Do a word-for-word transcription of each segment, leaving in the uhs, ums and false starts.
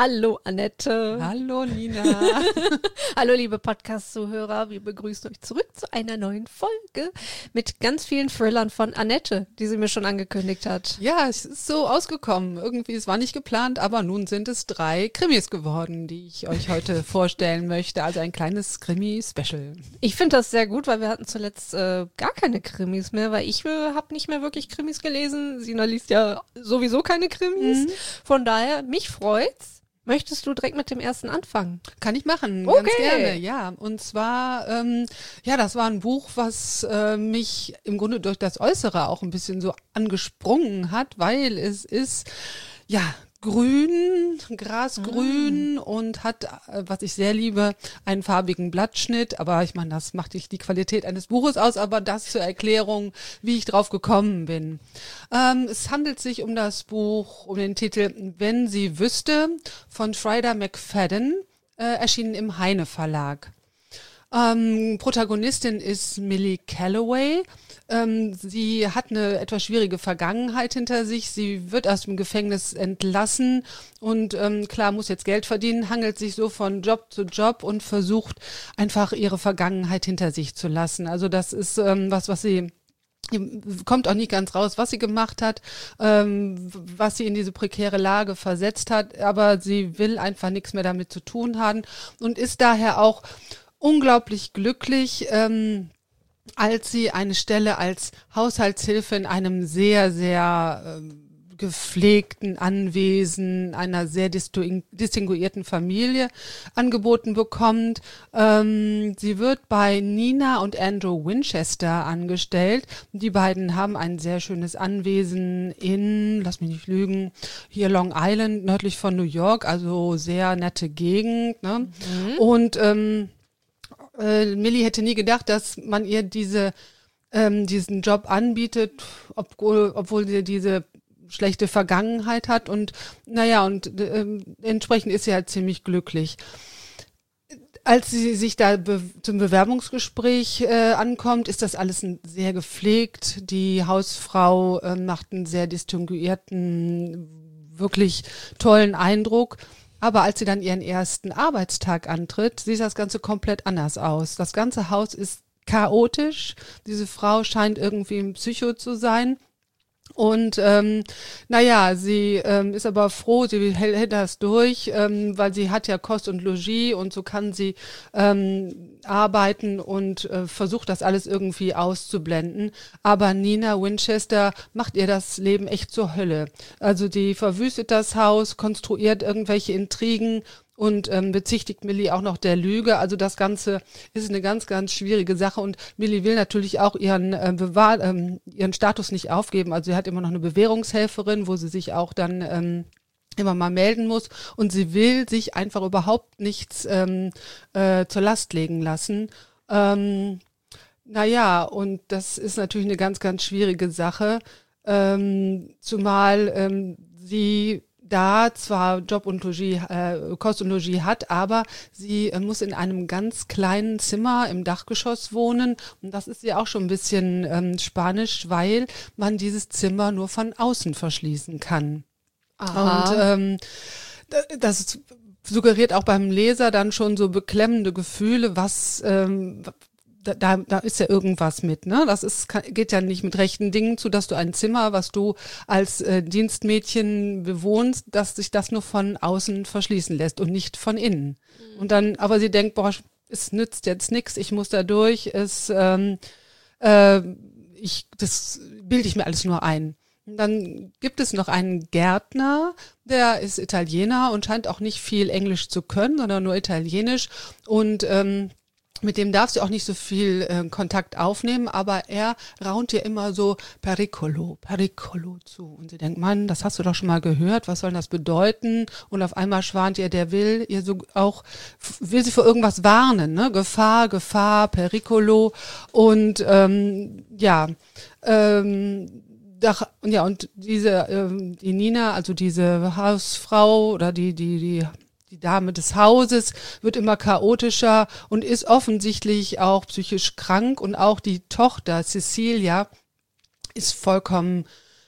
Hallo Annette. Hallo Nina. Hallo liebe Podcast-Zuhörer, wir begrüßen euch zurück zu einer neuen Folge mit ganz vielen Thrillern von Annette, die sie mir schon angekündigt hat. Ja, es ist so ausgekommen. Irgendwie, es war nicht geplant, aber nun sind es drei Krimis geworden, die ich euch heute vorstellen möchte. Also ein kleines Krimi-Special. Ich finde das sehr gut, weil wir hatten zuletzt äh, gar keine Krimis mehr, weil ich äh, habe nicht mehr wirklich Krimis gelesen. Sina liest ja sowieso keine Krimis. Mhm. Von daher, mich freut's. Möchtest du direkt mit dem ersten anfangen? Kann ich machen, okay. Ganz gerne, ja. Und zwar, ähm, ja, das war ein Buch, was äh, mich im Grunde durch das Äußere auch ein bisschen so angesprungen hat, weil es ist, ja, grün, grasgrün ah. und hat, was ich sehr liebe, einen farbigen Blattschnitt. Aber ich meine, das macht nicht die Qualität eines Buches aus, aber das zur Erklärung, wie ich drauf gekommen bin. Ähm, es handelt sich um das Buch, um den Titel Wenn sie wüsste von Frida McFadden, äh, erschienen im Heine Verlag. Ähm, Protagonistin ist Millie Calloway. Ähm, sie hat eine etwas schwierige Vergangenheit hinter sich. Sie wird aus dem Gefängnis entlassen und ähm, klar, muss jetzt Geld verdienen, hangelt sich so von Job zu Job und versucht einfach ihre Vergangenheit hinter sich zu lassen. Also das ist ähm, was, was sie kommt auch nicht ganz raus, was sie gemacht hat, ähm, was sie in diese prekäre Lage versetzt hat, aber sie will einfach nichts mehr damit zu tun haben und ist daher auch unglaublich glücklich, ähm, als sie eine Stelle als Haushaltshilfe in einem sehr, sehr ähm, gepflegten Anwesen einer sehr distingu- distinguierten Familie angeboten bekommt. Ähm, sie wird bei Nina und Andrew Winchester angestellt. Die beiden haben ein sehr schönes Anwesen in, lass mich nicht lügen, hier Long Island, nördlich von New York, also sehr nette Gegend. Ne? Mhm. Und ähm, Äh, Millie hätte nie gedacht, dass man ihr diese ähm, diesen Job anbietet, obwohl, obwohl sie diese schlechte Vergangenheit hat und naja, und äh, entsprechend ist sie halt ziemlich glücklich. Als sie sich da be- zum Bewerbungsgespräch äh, ankommt, ist das alles ein, sehr gepflegt. Die Hausfrau äh, macht einen sehr distinguierten, wirklich tollen Eindruck. Aber als sie dann ihren ersten Arbeitstag antritt, sieht das Ganze komplett anders aus. Das ganze Haus ist chaotisch. Diese Frau scheint irgendwie ein Psycho zu sein. Und ähm, naja, sie ähm, ist aber froh, sie hält, hält das durch, ähm, weil sie hat ja Kost und Logis und so kann sie ähm, arbeiten und äh, versucht das alles irgendwie auszublenden. Aber Nina Winchester macht ihr das Leben echt zur Hölle. Also die verwüstet das Haus, konstruiert irgendwelche Intrigen und ähm, bezichtigt Millie auch noch der Lüge. Also das Ganze ist eine ganz, ganz schwierige Sache und Millie will natürlich auch ihren äh, Bewahr, ähm, ihren Status nicht aufgeben. Also sie hat immer noch eine Bewährungshelferin, wo sie sich auch dann ähm, immer mal melden muss und sie will sich einfach überhaupt nichts ähm, äh, zur Last legen lassen. Ähm, naja, und das ist natürlich eine ganz, ganz schwierige Sache, ähm, zumal ähm, sie da zwar Job und Logis, äh, Kost und Logis hat, aber sie äh, muss in einem ganz kleinen Zimmer im Dachgeschoss wohnen und das ist ja auch schon ein bisschen ähm, spanisch, weil man dieses Zimmer nur von außen verschließen kann. Aha. Und ähm, das suggeriert auch beim Leser dann schon so beklemmende Gefühle, was ähm, Da, da, da ist ja irgendwas mit, ne? Das ist, kann, geht ja nicht mit rechten Dingen zu, dass du ein Zimmer, was du als äh, Dienstmädchen bewohnst, dass sich das nur von außen verschließen lässt und nicht von innen. Mhm. Und dann, aber sie denkt, boah, es nützt jetzt nichts, ich muss da durch, es, ähm, äh, ich, das bilde ich mir alles nur ein. Und dann gibt es noch einen Gärtner, der ist Italiener und scheint auch nicht viel Englisch zu können, sondern nur Italienisch und ähm, mit dem darf sie auch nicht so viel äh, Kontakt aufnehmen, aber er raunt ihr immer so Pericolo, Pericolo zu. Und sie denkt, Mann, das hast du doch schon mal gehört, was soll das bedeuten? Und auf einmal schwant ihr, der will ihr so auch, will sie vor irgendwas warnen, ne? Gefahr, Gefahr, Pericolo. Und ähm, ja, ähm, Dach, ja, und diese, ähm, die Nina, also diese Hausfrau oder die, die, die Die Dame des Hauses wird immer chaotischer und ist offensichtlich auch psychisch krank und auch die Tochter Cecilia ist vollkommen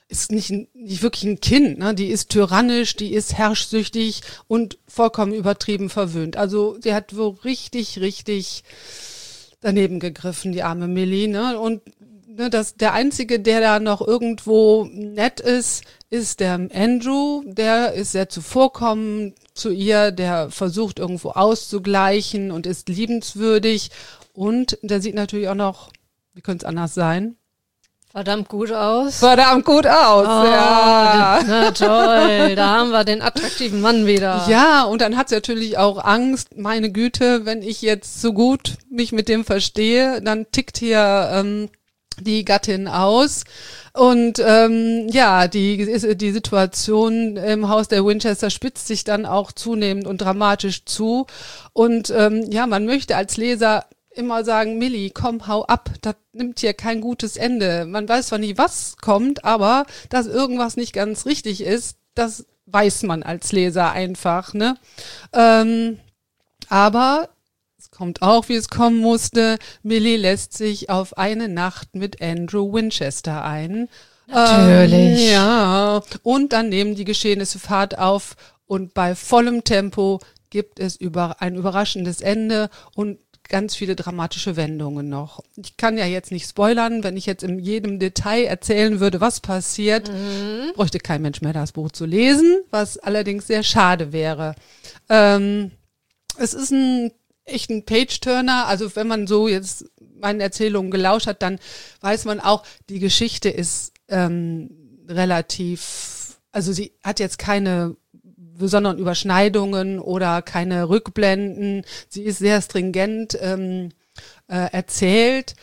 ist nicht, nicht wirklich ein Kind, ne? Die ist tyrannisch, die ist herrschsüchtig und vollkommen übertrieben verwöhnt. Also die hat wohl richtig, richtig daneben gegriffen, die arme Millie, ne? Und ne, das, der Einzige, der da noch irgendwo nett ist, ist der Andrew. Der ist sehr zuvorkommend zu ihr, der versucht irgendwo auszugleichen und ist liebenswürdig. Und der sieht natürlich auch noch, wie könnte es anders sein? Verdammt gut aus. Verdammt gut aus, oh, ja. Na toll, da haben wir den attraktiven Mann wieder. Ja, und dann hat sie natürlich auch Angst, meine Güte, wenn ich jetzt so gut mich mit dem verstehe, dann tickt hier ähm, die Gattin aus. Und ähm, ja, die, die Situation im Haus der Winchester spitzt sich dann auch zunehmend und dramatisch zu. Und ähm, ja, man möchte als Leser immer sagen, Millie, komm, hau ab, das nimmt hier kein gutes Ende. Man weiß zwar nie, was kommt, aber dass irgendwas nicht ganz richtig ist, das weiß man als Leser einfach, ne? Ähm, aber es kommt auch, wie es kommen musste. Millie lässt sich auf eine Nacht mit Andrew Winchester ein. Natürlich. Ähm, ja, und dann nehmen die Geschehnisse Fahrt auf und bei vollem Tempo gibt es über ein überraschendes Ende und ganz viele dramatische Wendungen noch. Ich kann ja jetzt nicht spoilern, wenn ich jetzt in jedem Detail erzählen würde, was passiert, mhm. bräuchte kein Mensch mehr das Buch zu lesen, was allerdings sehr schade wäre. Ähm, es ist ein echt ein Page-Turner, also wenn man so jetzt meinen Erzählungen gelauscht hat, dann weiß man auch, die Geschichte ist ähm, relativ, also sie hat jetzt keine besonderen Überschneidungen oder keine Rückblenden. Sie ist sehr stringent ähm, äh, erzählt.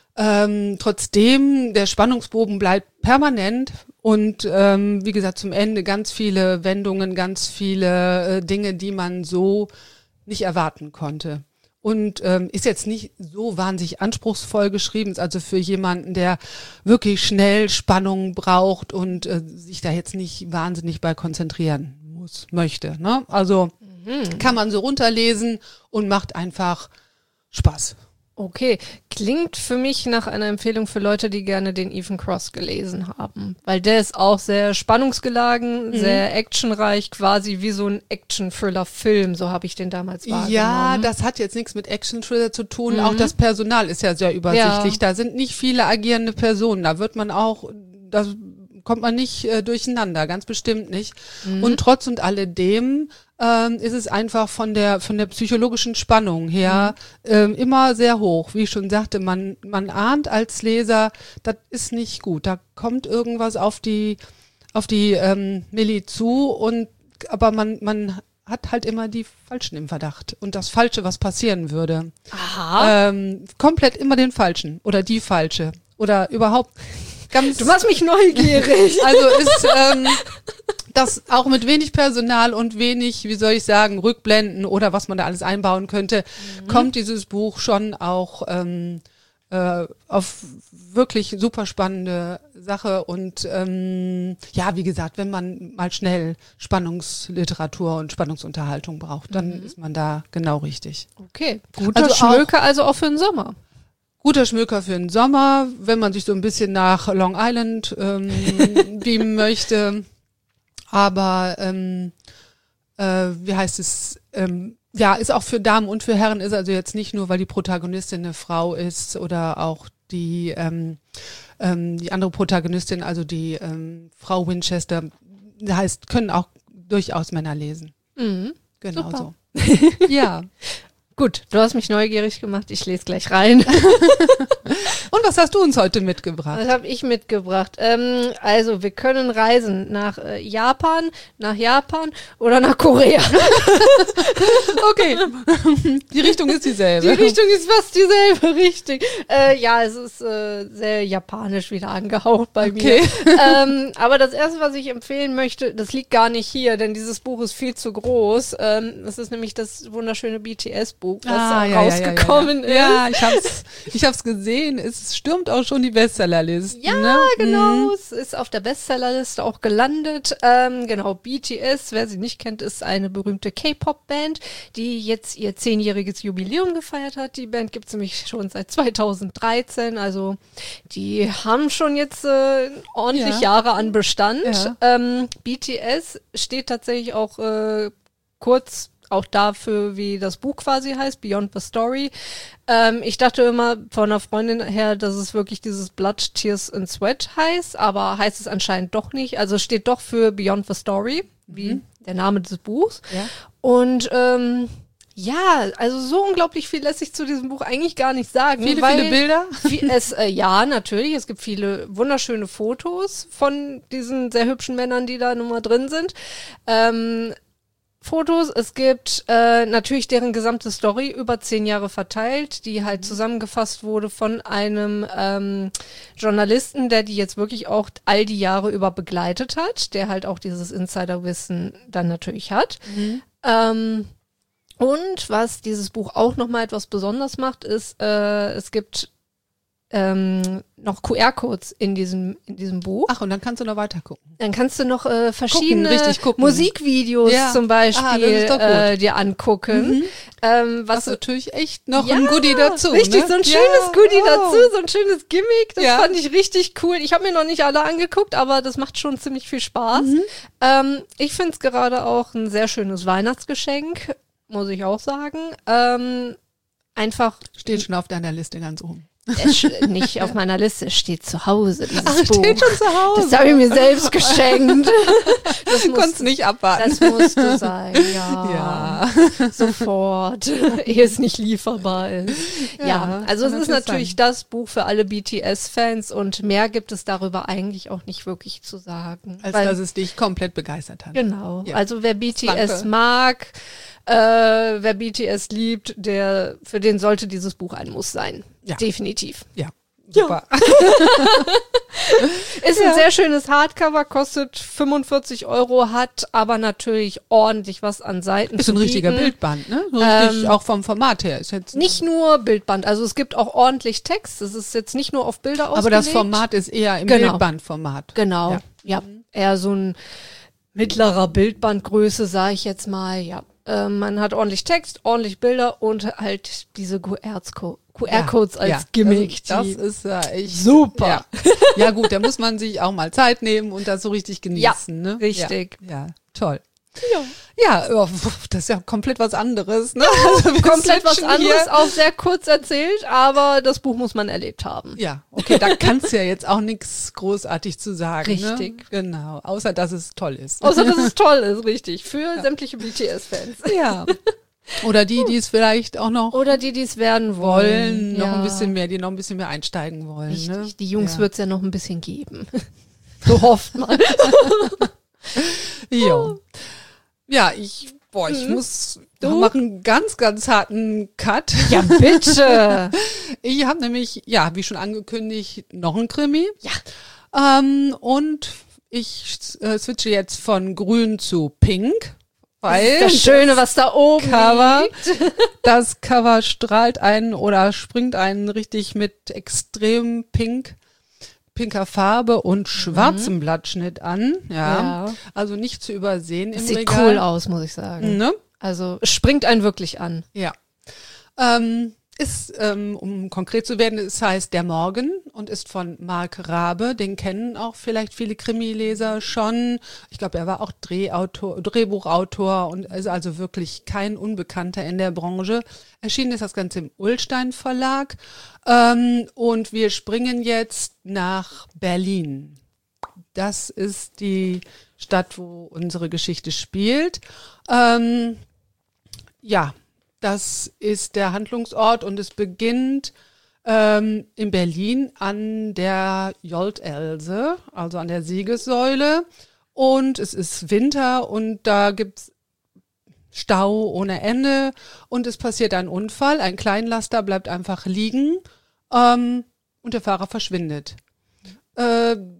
Ähm, trotzdem, der Spannungsbogen bleibt permanent und ähm, wie gesagt, zum Ende ganz viele Wendungen, ganz viele äh, Dinge, die man so nicht erwarten konnte. Und ähm, ist jetzt nicht so wahnsinnig anspruchsvoll geschrieben, ist also für jemanden, der wirklich schnell Spannung braucht und äh, sich da jetzt nicht wahnsinnig bei konzentrieren muss, möchte. Ne? Also mhm. kann man so runterlesen und macht einfach Spaß. Okay, klingt für mich nach einer Empfehlung für Leute, die gerne den Ethan Cross gelesen haben. Weil der ist auch sehr spannungsgeladen, mhm. sehr actionreich, quasi wie so ein Action-Thriller-Film, so habe ich den damals wahrgenommen. Ja, das hat jetzt nichts mit Action-Thriller zu tun, mhm. auch das Personal ist ja sehr übersichtlich, ja. Da sind nicht viele agierende Personen, da wird man auch, das kommt man nicht äh, durcheinander, ganz bestimmt nicht. Mhm. Und trotz und alledem ähm, ist es einfach von der von der psychologischen Spannung her mhm. ähm, immer sehr hoch. Wie ich schon sagte, man man ahnt als Leser, das ist nicht gut. Da kommt irgendwas auf die auf die ähm, Millie zu und aber man man hat halt immer die Falschen im Verdacht und das Falsche, was passieren würde. Aha. Ähm, komplett immer den Falschen oder die Falsche oder überhaupt. Ganz, du machst mich neugierig. Also ist ähm, das auch mit wenig Personal und wenig, wie soll ich sagen, Rückblenden oder was man da alles einbauen könnte, mhm. kommt dieses Buch schon auch ähm, äh, auf wirklich super spannende Sache. Und ähm, ja, wie gesagt, wenn man mal schnell Spannungsliteratur und Spannungsunterhaltung braucht, dann mhm. ist man da genau richtig. Okay, guter also Schmöker, also auch für den Sommer. Guter Schmöker für den Sommer, wenn man sich so ein bisschen nach Long Island ähm, beamen möchte. Aber ähm, äh, wie heißt es? Ähm, ja, ist auch für Damen und für Herren, ist also jetzt nicht nur, weil die Protagonistin eine Frau ist oder auch die ähm, ähm, die andere Protagonistin, also die ähm, Frau Winchester, heißt, können auch durchaus Männer lesen. Mhm. Genau Super. so. Ja. Gut, du hast mich neugierig gemacht, ich lese gleich rein. Und was hast du uns heute mitgebracht? Was habe ich mitgebracht? Ähm, also, wir können reisen nach äh, Japan, nach Japan oder nach Korea. Okay, die Richtung ist dieselbe. Die Richtung ist fast dieselbe, richtig. Äh, ja, es ist äh, sehr japanisch wieder angehaucht bei okay. mir. Ähm, aber das Erste, was ich empfehlen möchte, das liegt gar nicht hier, denn dieses Buch ist viel zu groß. Ähm, das ist nämlich das wunderschöne B T S-Buch. Buch, was Ah, da ja, rausgekommen ja, ja, ja. ist. Ja, ich hab's, ich hab's gesehen. Es stürmt auch schon die Bestsellerliste. Ja, ne? genau. Mhm. Es ist auf der Bestsellerliste auch gelandet. Ähm, genau, B T S, wer sie nicht kennt, ist eine berühmte K-Pop-Band, die jetzt ihr zehnjähriges Jubiläum gefeiert hat. Die Band gibt's nämlich schon seit zweitausenddreizehn. Also die haben schon jetzt äh, ordentlich Ja. Jahre an Bestand. Ja. Ähm, B T S steht tatsächlich auch äh, kurz auch dafür, wie das Buch quasi heißt, Beyond the Story. Ähm, ich dachte immer von einer Freundin her, dass es wirklich dieses Blood, Tears and Sweat heißt, aber heißt es anscheinend doch nicht. Also es steht doch für Beyond the Story, wie der Name des Buchs. Ja. Und ähm, ja, also so unglaublich viel lässt sich zu diesem Buch eigentlich gar nicht sagen. Viele, weil viele Bilder. Wie es, äh, ja, natürlich. Es gibt viele wunderschöne Fotos von diesen sehr hübschen Männern, die da nun mal drin sind. Ähm, Fotos, es gibt äh, natürlich deren gesamte Story über zehn Jahre verteilt, die halt zusammengefasst wurde von einem ähm, Journalisten, der die jetzt wirklich auch all die Jahre über begleitet hat, der halt auch dieses Insiderwissen dann natürlich hat. Mhm. Ähm, und was dieses Buch auch nochmal etwas besonders macht, ist, äh, es gibt ähm, noch Q R-Codes in diesem, in diesem Buch. Ach, und dann kannst du noch weiter gucken. Dann kannst du noch äh, verschiedene Gucken, richtig gucken. Musikvideos Ja. zum Beispiel Ah, das ist doch gut. äh, dir angucken. Mhm. Ähm, Was was natürlich echt noch ja, ein Goodie dazu. Richtig, ne? so ein schönes Ja, Goodie oh. dazu, so ein schönes Gimmick. Das Ja. fand ich richtig cool. Ich habe mir noch nicht alle angeguckt, aber das macht schon ziemlich viel Spaß. Mhm. Ähm, ich finde es gerade auch ein sehr schönes Weihnachtsgeschenk, muss ich auch sagen. Ähm, einfach Steht schon auf deiner Liste ganz oben. es sch- nicht auf meiner Liste, es steht zu Hause, dieses Ach, Buch. steht schon zu Hause. Das habe ich mir selbst geschenkt. Das Du muss, konntest nicht abwarten. das musste sein, ja. Ja. Sofort, ehe es nicht lieferbar ist. Ja, Ja, also es kann ist natürlich natürlich sein. das Buch für alle B T S-Fans und mehr gibt es darüber eigentlich auch nicht wirklich zu sagen. Als Weil- dass es dich komplett begeistert hat. Genau. Ja. Also wer B T S Danke. mag, äh, wer B T S liebt, der, für den sollte dieses Buch ein Muss sein. Ja. Definitiv. Ja. Super. Ist Ja. ein sehr schönes Hardcover, kostet fünfundvierzig Euro, hat aber natürlich ordentlich was an Seiten Ist zu ein richtiger bieten. Bildband, ne? So richtig, Ähm, auch vom Format her. Ist jetzt Nicht nur Bildband, also es gibt auch ordentlich Text. Es ist jetzt nicht nur auf Bilder ausgelegt. aber das Format ist eher im Genau. Bildbandformat. Genau, Ja. ja. Eher so ein mittlerer Bildbandgröße, sage ich jetzt mal, ja. Äh, man hat ordentlich Text, ordentlich Bilder und halt diese Q R-Co- Q R-Codes als ja. Gimmick. Also, die- das ist ja echt Super. Ja. ja gut, da muss man sich auch mal Zeit nehmen und das so richtig genießen. ne? richtig. Ja, ja, toll. Ja. Ja, oh, das ist ja komplett was anderes. Ne? Also wir Komplett was switchen anderes, hier. auch sehr kurz erzählt, aber das Buch muss man erlebt haben. Ja, okay, da kannst du ja jetzt auch nichts großartig zu sagen. Richtig. Ne? Genau, außer dass es toll ist. Außer, dass es toll ist, richtig. Für sämtliche B T S-Fans. Ja. Oder die, die es vielleicht auch noch Oder die, die es werden wollen, wollen. noch ja. ein bisschen mehr, die noch ein bisschen mehr einsteigen wollen. Richtig. Ne? Die Jungs ja. wird's ja noch ein bisschen geben. So hofft man. Ja. Ja, ich, boah, ich Mhm. muss Du? noch machen einen ganz, ganz harten Cut. Ja, bitte. Ich habe nämlich, ja, wie schon angekündigt, noch ein Krimi. Ja. Ähm, und ich äh, switche jetzt von grün zu pink, weil Das Schöne, was da oben Cover, liegt. das Cover strahlt einen oder springt einen richtig mit extrem pink, pinker Farbe und schwarzem Blattschnitt an. Ja. Mhm. Ja. Also nicht zu übersehen Das im sieht Regal. cool aus, muss ich sagen. Ne? Also es springt einen wirklich an. Ja. Ähm, ist, ähm, um konkret zu werden, es heißt Der Morgen und ist von Marc Rabe. Den kennen auch vielleicht viele Krimileser schon. Ich glaube, er war auch Drehautor, Drehbuchautor und ist also wirklich kein Unbekannter in der Branche. Erschienen ist das Ganze im Ullstein Verlag. Ähm, und wir springen jetzt nach Berlin. Das ist die Stadt, wo unsere Geschichte spielt. Ähm, ja, das ist der Handlungsort und es beginnt ähm, in Berlin an der Jolt-Else, also an der Siegessäule. Und es ist Winter und da gibt's Stau ohne Ende und es passiert ein Unfall. Ein Kleinlaster bleibt einfach liegen ähm, und der Fahrer verschwindet. Äh,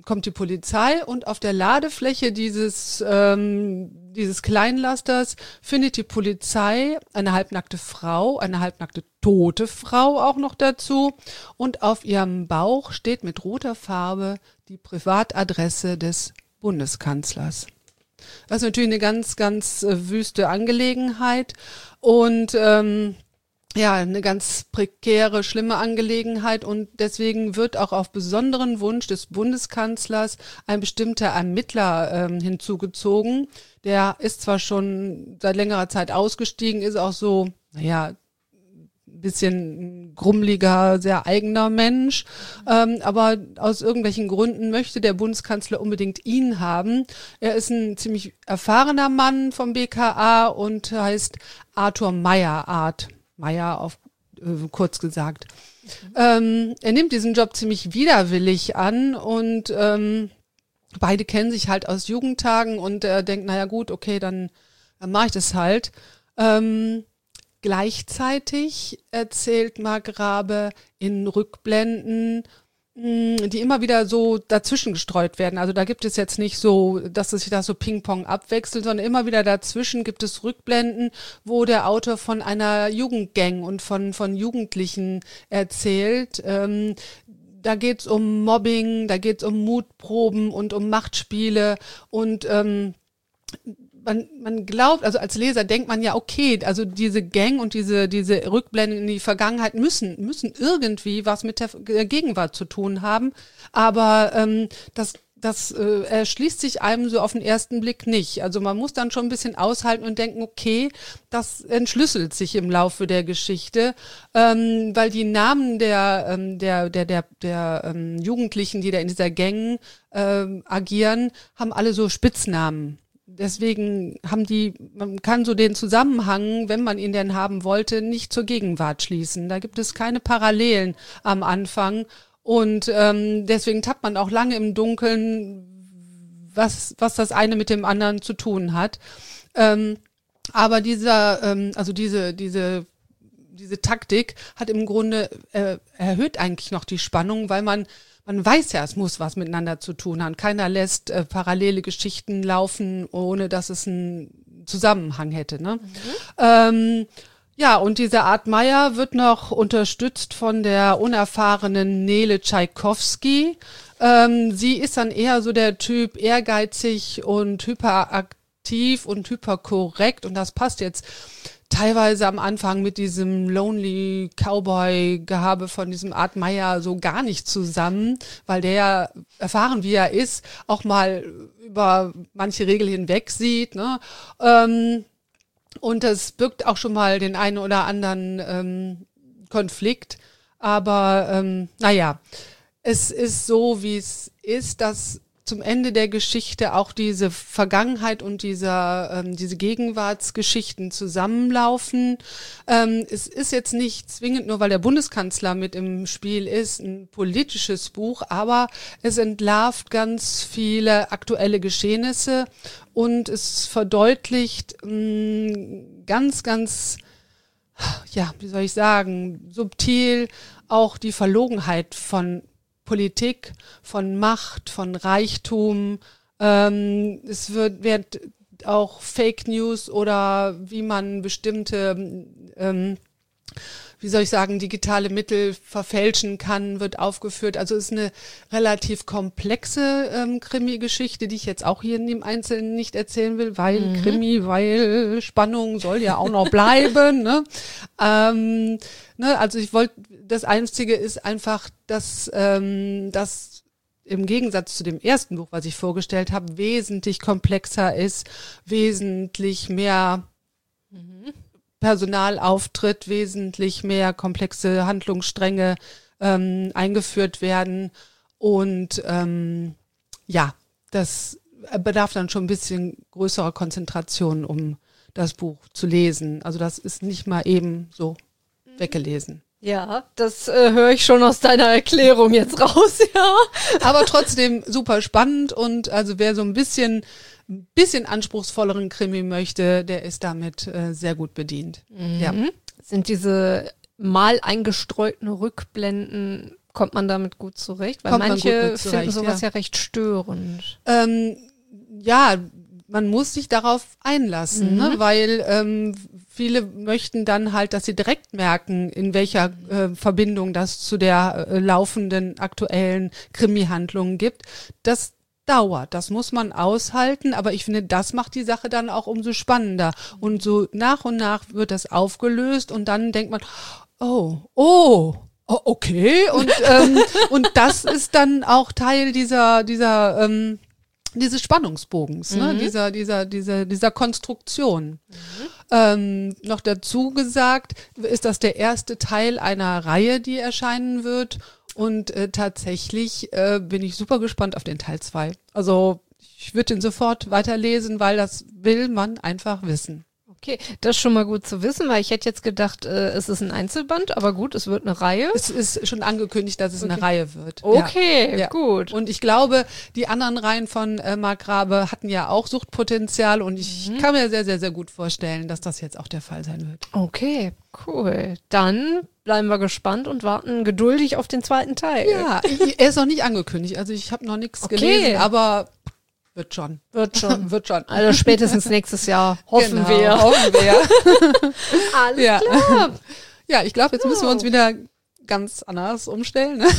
kommt die Polizei und auf der Ladefläche dieses, ähm, dieses Kleinlasters findet die Polizei eine halbnackte Frau, eine halbnackte tote Frau auch noch dazu. Und auf ihrem Bauch steht mit roter Farbe die Privatadresse des Bundeskanzlers. Das ist natürlich eine ganz, ganz äh, wüste Angelegenheit und ähm, ja, eine ganz prekäre, schlimme Angelegenheit und deswegen wird auch auf besonderen Wunsch des Bundeskanzlers ein bestimmter Ermittler ähm, hinzugezogen. Der ist zwar schon seit längerer Zeit ausgestiegen, ist auch so, naja, ein bisschen grummeliger, sehr eigener Mensch, ähm, aber aus irgendwelchen Gründen möchte der Bundeskanzler unbedingt ihn haben. Er ist ein ziemlich erfahrener Mann vom B K A und heißt Arthur Meyer, Art Meyer auf äh, kurz gesagt. Mhm. Ähm, er nimmt diesen Job ziemlich widerwillig an und ähm, beide kennen sich halt aus Jugendtagen und er denkt, naja gut, okay, dann, dann mache ich das halt. Ähm, gleichzeitig erzählt Mark Rabe in Rückblenden, die immer wieder so dazwischen gestreut werden. Also da gibt es jetzt nicht so, dass es sich da so Ping-Pong abwechselt, sondern immer wieder dazwischen gibt es Rückblenden, wo der Autor von einer Jugendgang und von von Jugendlichen erzählt. Ähm, da geht's um Mobbing, da geht's um Mutproben und um Machtspiele und ähm, Man, man glaubt, also als Leser denkt man ja, okay, also diese Gang und diese diese Rückblenden in die Vergangenheit müssen müssen irgendwie was mit der Gegenwart zu tun haben, aber ähm, das das äh, erschließt sich einem so auf den ersten Blick nicht. Also man muss dann schon ein bisschen aushalten und denken, okay, das entschlüsselt sich im Laufe der Geschichte, ähm, weil die Namen der ähm, der der der der ähm, Jugendlichen, die da in dieser Gang ähm, agieren, haben alle so Spitznamen. Deswegen haben die, man kann so den Zusammenhang, wenn man ihn denn haben wollte, nicht zur Gegenwart schließen. Da gibt es keine Parallelen am Anfang und ähm, deswegen tappt man auch lange im Dunkeln, was was das eine mit dem anderen zu tun hat. Ähm, aber dieser, ähm, also diese diese diese Taktik hat im Grunde äh, erhöht eigentlich noch die Spannung, weil man Man weiß ja, es muss was miteinander zu tun haben. Keiner lässt äh, parallele Geschichten laufen, ohne dass es einen Zusammenhang hätte. Ne? Mhm. Ähm, ja, und diese Art Meyer wird noch unterstützt von der unerfahrenen Nele Tschaikowski. Ähm, sie ist dann eher so der Typ ehrgeizig und hyperaktiv und hyperkorrekt. Und das passt jetzt teilweise am Anfang mit diesem Lonely Cowboy-Gehabe von diesem Art Meyer so gar nicht zusammen, weil der, erfahren wie er ist, auch mal über manche Regeln hinweg sieht, ne? Ähm, und das birgt auch schon mal den einen oder anderen ähm, Konflikt. Aber ähm, naja, es ist so, wie es ist, dass zum Ende der Geschichte auch diese Vergangenheit und dieser ähm, diese Gegenwartsgeschichten zusammenlaufen. Ähm, es ist jetzt nicht zwingend, nur weil der Bundeskanzler mit im Spiel ist, ein politisches Buch, aber es entlarvt ganz viele aktuelle Geschehnisse und es verdeutlicht mh, ganz, ganz, ja, wie soll ich sagen, subtil auch die Verlogenheit von Politik, von Macht, von Reichtum. Ähm, es wird, wird auch Fake News oder wie man bestimmte, ähm, wie soll ich sagen, digitale Mittel verfälschen kann, wird aufgeführt. Also es ist eine relativ komplexe ähm, Krimi-Geschichte, die ich jetzt auch hier in dem Einzelnen nicht erzählen will, weil mhm. Krimi, weil Spannung soll ja auch noch bleiben. Ne? Ähm, ne, also ich wollte, das Einzige ist einfach, dass ähm, das im Gegensatz zu dem ersten Buch, was ich vorgestellt habe, wesentlich komplexer ist, wesentlich mehr mhm. Personalauftritt, wesentlich mehr komplexe Handlungsstränge ähm, eingeführt werden und ähm, ja, das bedarf dann schon ein bisschen größerer Konzentration, um das Buch zu lesen. Also das ist nicht mal eben so mhm. weggelesen. Ja, das äh, höre ich schon aus deiner Erklärung jetzt raus, ja. Aber trotzdem super spannend und also wer so ein bisschen ein bisschen anspruchsvolleren Krimi möchte, der ist damit äh, sehr gut bedient. Mhm. Ja. Sind diese mal eingestreuten Rückblenden kommt man damit gut zurecht? Weil Kommt man gut manche mit finden zurecht, sowas ja. ja. recht störend. Ähm, ja, man muss sich darauf einlassen, Mhm. ne? Weil ähm, viele möchten dann halt, dass sie direkt merken, in welcher äh, Verbindung das zu der äh, laufenden aktuellen Krimi-Handlung gibt. Das dauert, das muss man aushalten, aber ich finde, das macht die Sache dann auch umso spannender. Und so nach und nach wird das aufgelöst und dann denkt man, oh, oh, oh okay. Und, ähm, und das ist dann auch Teil dieser, dieser, ähm, dieses Spannungsbogens, ne? Mhm. dieser, dieser, dieser, dieser Konstruktion. Mhm. Ähm, noch dazu gesagt, ist das der erste Teil einer Reihe, die erscheinen wird. Und äh, tatsächlich äh, bin ich super gespannt auf den Teil zwei. Also ich würde den sofort weiterlesen, weil das will man einfach wissen. Okay, das ist schon mal gut zu wissen, weil ich hätte jetzt gedacht, äh, es ist ein Einzelband, aber gut, es wird eine Reihe. Es ist schon angekündigt, dass es Okay. eine Reihe wird. Okay, Ja. gut. Und ich glaube, die anderen Reihen von äh, Mark Rabe hatten ja auch Suchtpotenzial und ich Mhm. kann mir sehr, sehr, sehr gut vorstellen, dass das jetzt auch der Fall sein wird. Okay, cool. Dann bleiben wir gespannt und warten geduldig auf den zweiten Teil. Ja, ich, er ist noch nicht angekündigt, also ich habe noch nichts Okay. gelesen, aber wird schon. Wird schon. Wird schon. Also spätestens nächstes Jahr. Hoffen Genau, wir. Hoffen wir. Alles Ja. klar. Ja, ich glaube, jetzt müssen wir Ja. uns wieder ganz anders umstellen. Ne?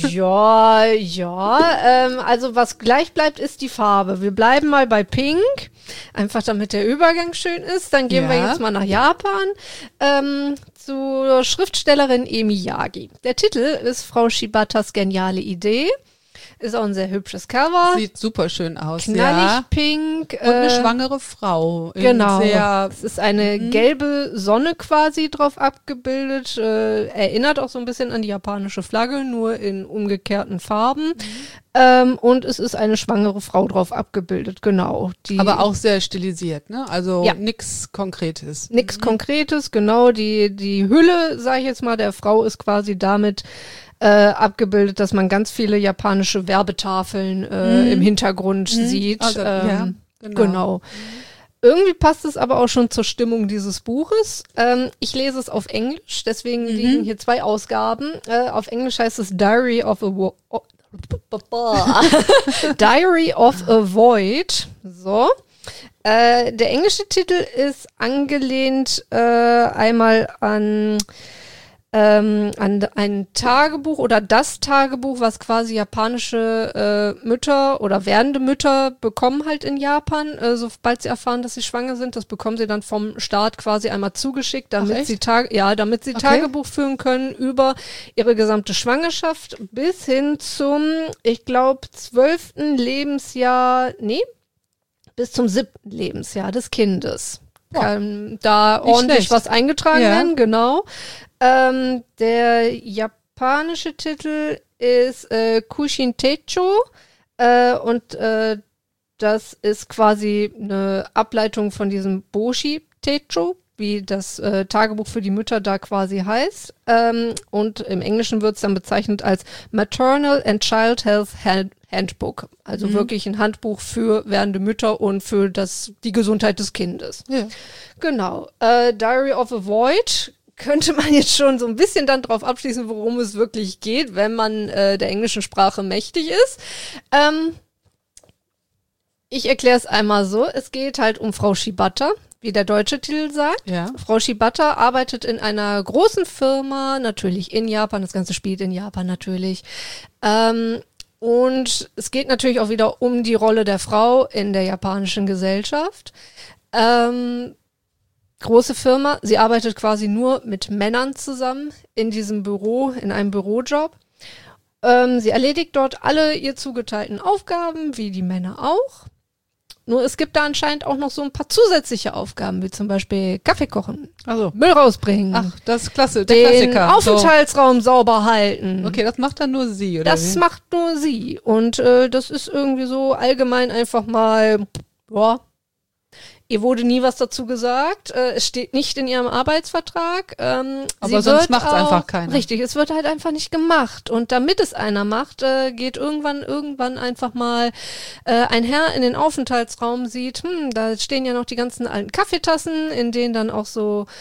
Ja, ja. Ähm, also was gleich bleibt, ist die Farbe. Wir bleiben mal bei Pink. Einfach damit der Übergang schön ist. Dann gehen wir Ja. jetzt mal nach Japan ähm, zur Schriftstellerin Emi Yagi. Der Titel ist Frau Shibatas geniale Idee. Ist auch ein sehr hübsches Cover. Sieht super schön aus. Knallig Ja. pink. Und eine äh, schwangere Frau. in Genau. Sehr, Es ist eine Mhm. gelbe Sonne quasi drauf abgebildet. Äh, erinnert auch so ein bisschen an die japanische Flagge, nur in umgekehrten Farben. Mhm. Ähm, und es ist eine schwangere Frau drauf abgebildet, genau. Die aber auch sehr stilisiert, ne? Also Ja. nix Konkretes. nichts Konkretes, genau. Die, die Hülle, sage ich jetzt mal, der Frau ist quasi damit äh, abgebildet, dass man ganz viele japanische Werbetafeln äh, Mhm. im Hintergrund Mhm. sieht. Also, ähm, ja, Genau. genau. Irgendwie passt es aber auch schon zur Stimmung dieses Buches. Ähm, ich lese es auf Englisch, deswegen Mhm. liegen hier zwei Ausgaben. Äh, auf Englisch heißt es Diary of a Wo oh, Diary of a Void. So. Äh, der englische Titel ist angelehnt äh, einmal an ähm, an ein Tagebuch oder das Tagebuch, was quasi japanische äh, Mütter oder werdende Mütter bekommen halt in Japan, äh, sobald sie erfahren, dass sie schwanger sind. Das bekommen sie dann vom Staat quasi einmal zugeschickt, damit echt? sie Tag ja, damit sie Okay. Tagebuch führen können über ihre gesamte Schwangerschaft bis hin zum, ich glaube, zwölften Lebensjahr, nee, bis zum siebten Lebensjahr des Kindes. Ja. Kann da Nicht ordentlich schlecht. was eingetragen Ja. werden, genau. Ähm, der japanische Titel ist äh, Kushin Techo äh, und äh, das ist quasi eine Ableitung von diesem Boshi Techo, wie das äh, Tagebuch für die Mütter da quasi heißt. Ähm, und im Englischen wird es dann bezeichnet als Maternal and Child Health Hand Handbook. Also Mhm. wirklich ein Handbuch für werdende Mütter und für das, die Gesundheit des Kindes. Ja. Genau. Äh, Diary of a Void könnte man jetzt schon so ein bisschen dann drauf abschließen, worum es wirklich geht, wenn man äh, der englischen Sprache mächtig ist. Ähm, ich erkläre es einmal so. Es geht halt um Frau Shibata, wie der deutsche Titel sagt. Ja. Frau Shibata arbeitet in einer großen Firma, natürlich in Japan. Das Ganze spielt in Japan natürlich. Ähm, und es geht natürlich auch wieder um die Rolle der Frau in der japanischen Gesellschaft. Ähm, große Firma. Sie arbeitet quasi nur mit Männern zusammen in diesem Büro, in einem Bürojob. Ähm, sie erledigt dort alle ihr zugeteilten Aufgaben, wie die Männer auch. Nur es gibt da anscheinend auch noch so ein paar zusätzliche Aufgaben, wie zum Beispiel Kaffee kochen, Also, Müll rausbringen, ach, das ist klasse, der den Klassiker. Aufenthaltsraum sauber halten. So. Okay, das macht dann nur sie, oder Das wie? macht nur sie. Und äh, das ist irgendwie so allgemein einfach mal, ja, ihr wurde nie was dazu gesagt. Äh, es steht nicht in ihrem Arbeitsvertrag. Ähm, Aber sie sonst wird macht's auch, einfach keiner. Richtig, es wird halt einfach nicht gemacht. Und damit es einer macht, äh, geht irgendwann, irgendwann einfach mal äh, ein Herr in den Aufenthaltsraum, sieht, hm, da stehen ja noch die ganzen alten Kaffeetassen, in denen dann auch so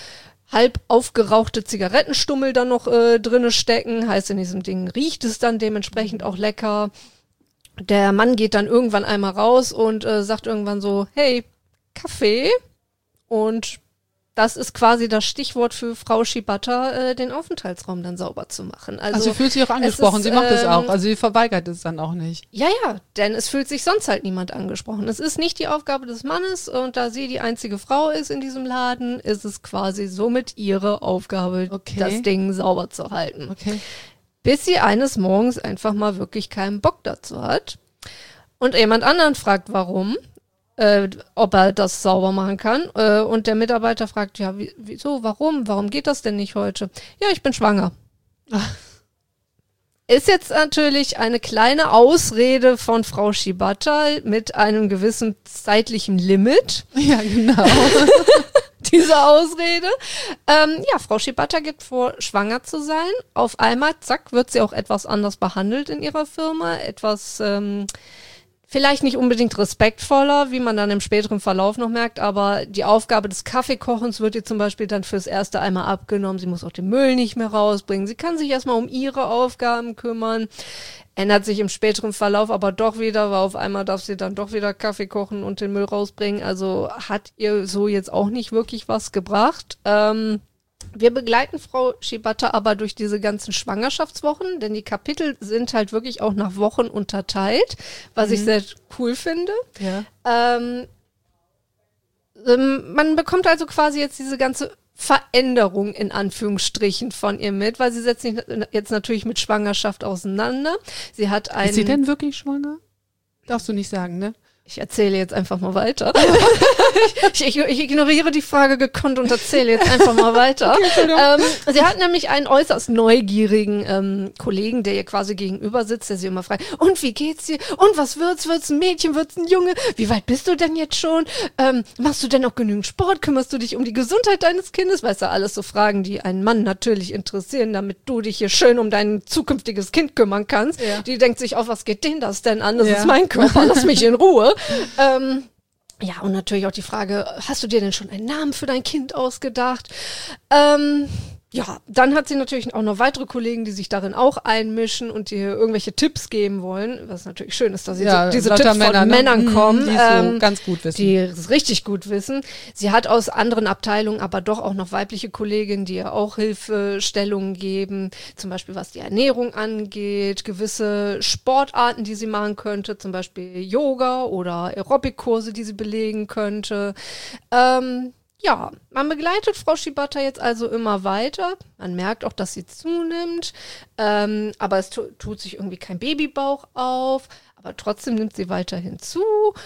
halb aufgerauchte Zigarettenstummel dann noch äh, drinne stecken. Heißt, in diesem Ding riecht es dann dementsprechend auch lecker. Der Mann geht dann irgendwann einmal raus und äh, sagt irgendwann so, hey, Kaffee. Und das ist quasi das Stichwort für Frau Shibata, äh, den Aufenthaltsraum dann sauber zu machen. Also, also sie fühlt sich auch angesprochen, ist, sie macht es ähm, auch, also sie verweigert es dann auch nicht. Ja, ja, denn es fühlt sich sonst halt niemand angesprochen. Es ist nicht die Aufgabe des Mannes und da sie die einzige Frau ist in diesem Laden, ist es quasi somit ihre Aufgabe, Okay. das Ding sauber zu halten. Okay. Bis sie eines Morgens einfach mal wirklich keinen Bock dazu hat und jemand anderen fragt, warum. Äh, ob er das sauber machen kann. Äh, und der Mitarbeiter fragt, ja, wie, wieso, warum? Warum geht das denn nicht heute? Ja, ich bin schwanger. Ach. Ist jetzt natürlich eine kleine Ausrede von Frau Shibata mit einem gewissen zeitlichen Limit. Ja, genau. Diese Ausrede. Ähm, ja, Frau Shibata gibt vor, schwanger zu sein. Auf einmal, zack, wird sie auch etwas anders behandelt in ihrer Firma. Etwas, ähm, vielleicht nicht unbedingt respektvoller, wie man dann im späteren Verlauf noch merkt, aber die Aufgabe des Kaffeekochens wird ihr zum Beispiel dann fürs Erste einmal abgenommen. Sie muss auch den Müll nicht mehr rausbringen. Sie kann sich erstmal um ihre Aufgaben kümmern. Ändert sich im späteren Verlauf aber doch wieder, weil auf einmal darf sie dann doch wieder Kaffee kochen und den Müll rausbringen. Also hat ihr so jetzt auch nicht wirklich was gebracht. Ähm, Wir begleiten Frau Shibata aber durch diese ganzen Schwangerschaftswochen, denn die Kapitel sind halt wirklich auch nach Wochen unterteilt, was mhm. ich sehr cool finde. Ja. Ähm, ähm, man bekommt also quasi jetzt diese ganze Veränderung in Anführungsstrichen von ihr mit, weil sie setzt sich jetzt natürlich mit Schwangerschaft auseinander. Sie hat einen. Ist sie denn wirklich schwanger? Darfst du nicht sagen, ne? Ich erzähle jetzt einfach mal weiter. ich, ich, ich ignoriere die Frage gekonnt und erzähle jetzt einfach mal weiter. Okay, ähm, sie hat nämlich einen äußerst neugierigen ähm, Kollegen, der ihr quasi gegenüber sitzt, der sie immer fragt, und wie geht's dir? Und was wird's? Wird's ein Mädchen? Wird's ein Junge? Wie weit bist du denn jetzt schon? Ähm, machst du denn auch genügend Sport? Kümmerst du dich um die Gesundheit deines Kindes? Weißt du, alles so Fragen, die einen Mann natürlich interessieren, damit du dich hier schön um dein zukünftiges Kind kümmern kannst. Ja. Die denkt sich auch, was geht denen das denn an? Das ja. ist mein Körper, lass mich in Ruhe. ähm, ja, und natürlich auch die Frage, hast du dir denn schon einen Namen für dein Kind ausgedacht? Ähm, ja, dann hat sie natürlich auch noch weitere Kollegen, die sich darin auch einmischen und dir irgendwelche Tipps geben wollen, was natürlich schön ist, dass sie ja, so, diese Tipps Männer, von ne? Männern kommen, die ähm, so ganz gut wissen. die es richtig gut wissen. Sie hat aus anderen Abteilungen aber doch auch noch weibliche Kolleginnen, die ihr auch Hilfestellungen geben, zum Beispiel was die Ernährung angeht, gewisse Sportarten, die sie machen könnte, zum Beispiel Yoga oder Aerobic-Kurse, die sie belegen könnte. Ähm, Ja, man begleitet Frau Shibata jetzt also immer weiter. Man merkt auch, dass sie zunimmt, ähm, aber es tu- tut sich irgendwie kein Babybauch auf, aber trotzdem nimmt sie weiterhin zu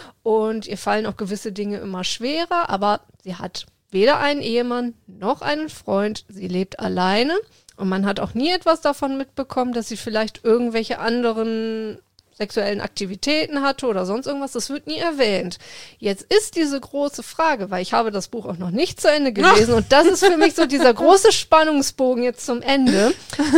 und ihr fallen auch gewisse Dinge immer schwerer, aber sie hat weder einen Ehemann noch einen Freund, sie lebt alleine und man hat auch nie etwas davon mitbekommen, dass sie vielleicht irgendwelche anderen sexuellen Aktivitäten hatte oder sonst irgendwas, das wird nie erwähnt. Jetzt ist diese große Frage, weil ich habe das Buch auch noch nicht zu Ende gelesen und das ist für mich so dieser große Spannungsbogen jetzt zum Ende.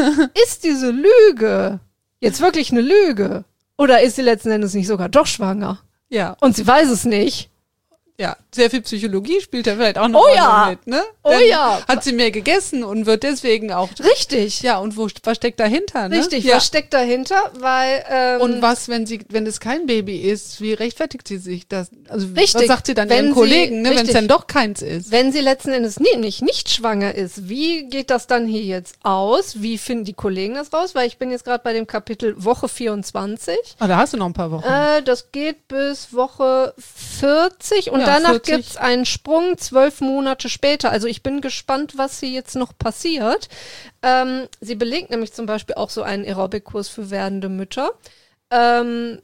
Ist diese Lüge jetzt wirklich eine Lüge? Oder ist sie letzten Endes nicht sogar doch schwanger? Ja. Und sie weiß es nicht. Ja, sehr viel Psychologie spielt da vielleicht auch noch oh ja. mit, ne? Oh Dann ja. Hat sie mehr gegessen und wird deswegen auch... Richtig. Ja, und wo, was steckt dahinter, ne? Richtig, ja. was steckt dahinter? Weil, ähm, Und was, wenn sie, wenn es kein Baby ist, wie rechtfertigt sie sich das? Also Richtig. was sagt sie dann Wenn ihren sie- Kollegen, ne, wenn es richtig. dann doch keins ist? wenn sie letzten Endes nie, nicht, nicht schwanger ist, wie geht das dann hier jetzt aus? Wie finden die Kollegen das raus? Weil ich bin jetzt gerade bei dem Kapitel Woche vierundzwanzig. Ah, da hast du noch ein paar Wochen. Äh, das geht bis Woche vierzig und Ja, danach vierzig. gibt's einen Sprung zwölf Monate später. Also ich bin gespannt, was hier jetzt noch passiert. Ähm, sie belegt nämlich zum Beispiel auch so einen Aerobic-Kurs für werdende Mütter. Ähm,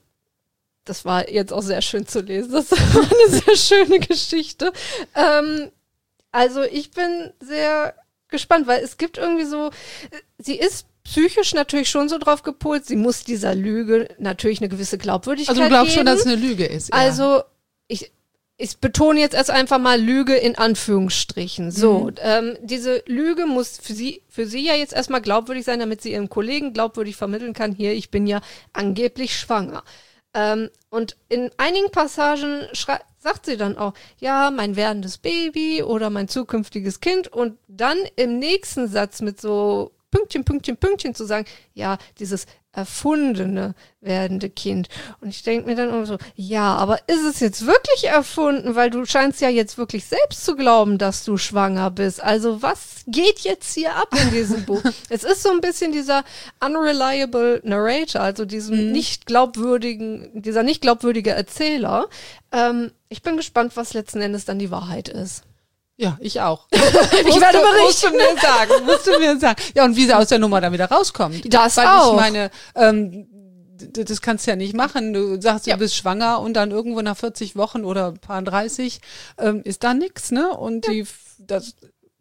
das war jetzt auch sehr schön zu lesen. Das war eine sehr schöne Geschichte. Ähm, also ich bin sehr gespannt, weil es gibt irgendwie so, sie ist psychisch natürlich schon so drauf gepolt, sie muss dieser Lüge natürlich eine gewisse Glaubwürdigkeit Also du glaubst geben. schon, dass es eine Lüge ist. Ja. Also ich, ich betone jetzt erst einfach mal Lüge in Anführungsstrichen. So, Mhm. ähm, diese Lüge muss für sie, für sie ja jetzt erstmal glaubwürdig sein, damit sie ihrem Kollegen glaubwürdig vermitteln kann, hier, ich bin ja angeblich schwanger. Ähm, und in einigen Passagen schrei- sagt sie dann auch, ja, mein werdendes Baby oder mein zukünftiges Kind und dann im nächsten Satz mit so Pünktchen, Pünktchen, Pünktchen zu sagen, ja, dieses erfundene werdende Kind. Und ich denke mir dann immer so, ja, aber ist es jetzt wirklich erfunden? Weil du scheinst ja jetzt wirklich selbst zu glauben, dass du schwanger bist. Also was geht jetzt hier ab in diesem Buch? Es ist so ein bisschen dieser unreliable narrator, also diesem Mhm. nicht glaubwürdigen, dieser nicht glaubwürdige Erzähler. Ähm, ich bin gespannt, was letzten Endes dann die Wahrheit ist. Ja, ich auch. Ich werde Musst du berichten. mir sagen, musst du mir sagen. Ja, und wie sie aus der Nummer dann wieder rauskommt. Das Weil auch. ich meine, ähm, d- das kannst du ja nicht machen. Du sagst, Ja. du bist schwanger und dann irgendwo nach vierzig Wochen oder ein paar dreißig ähm, ist da nix, ne? Und die, f- das,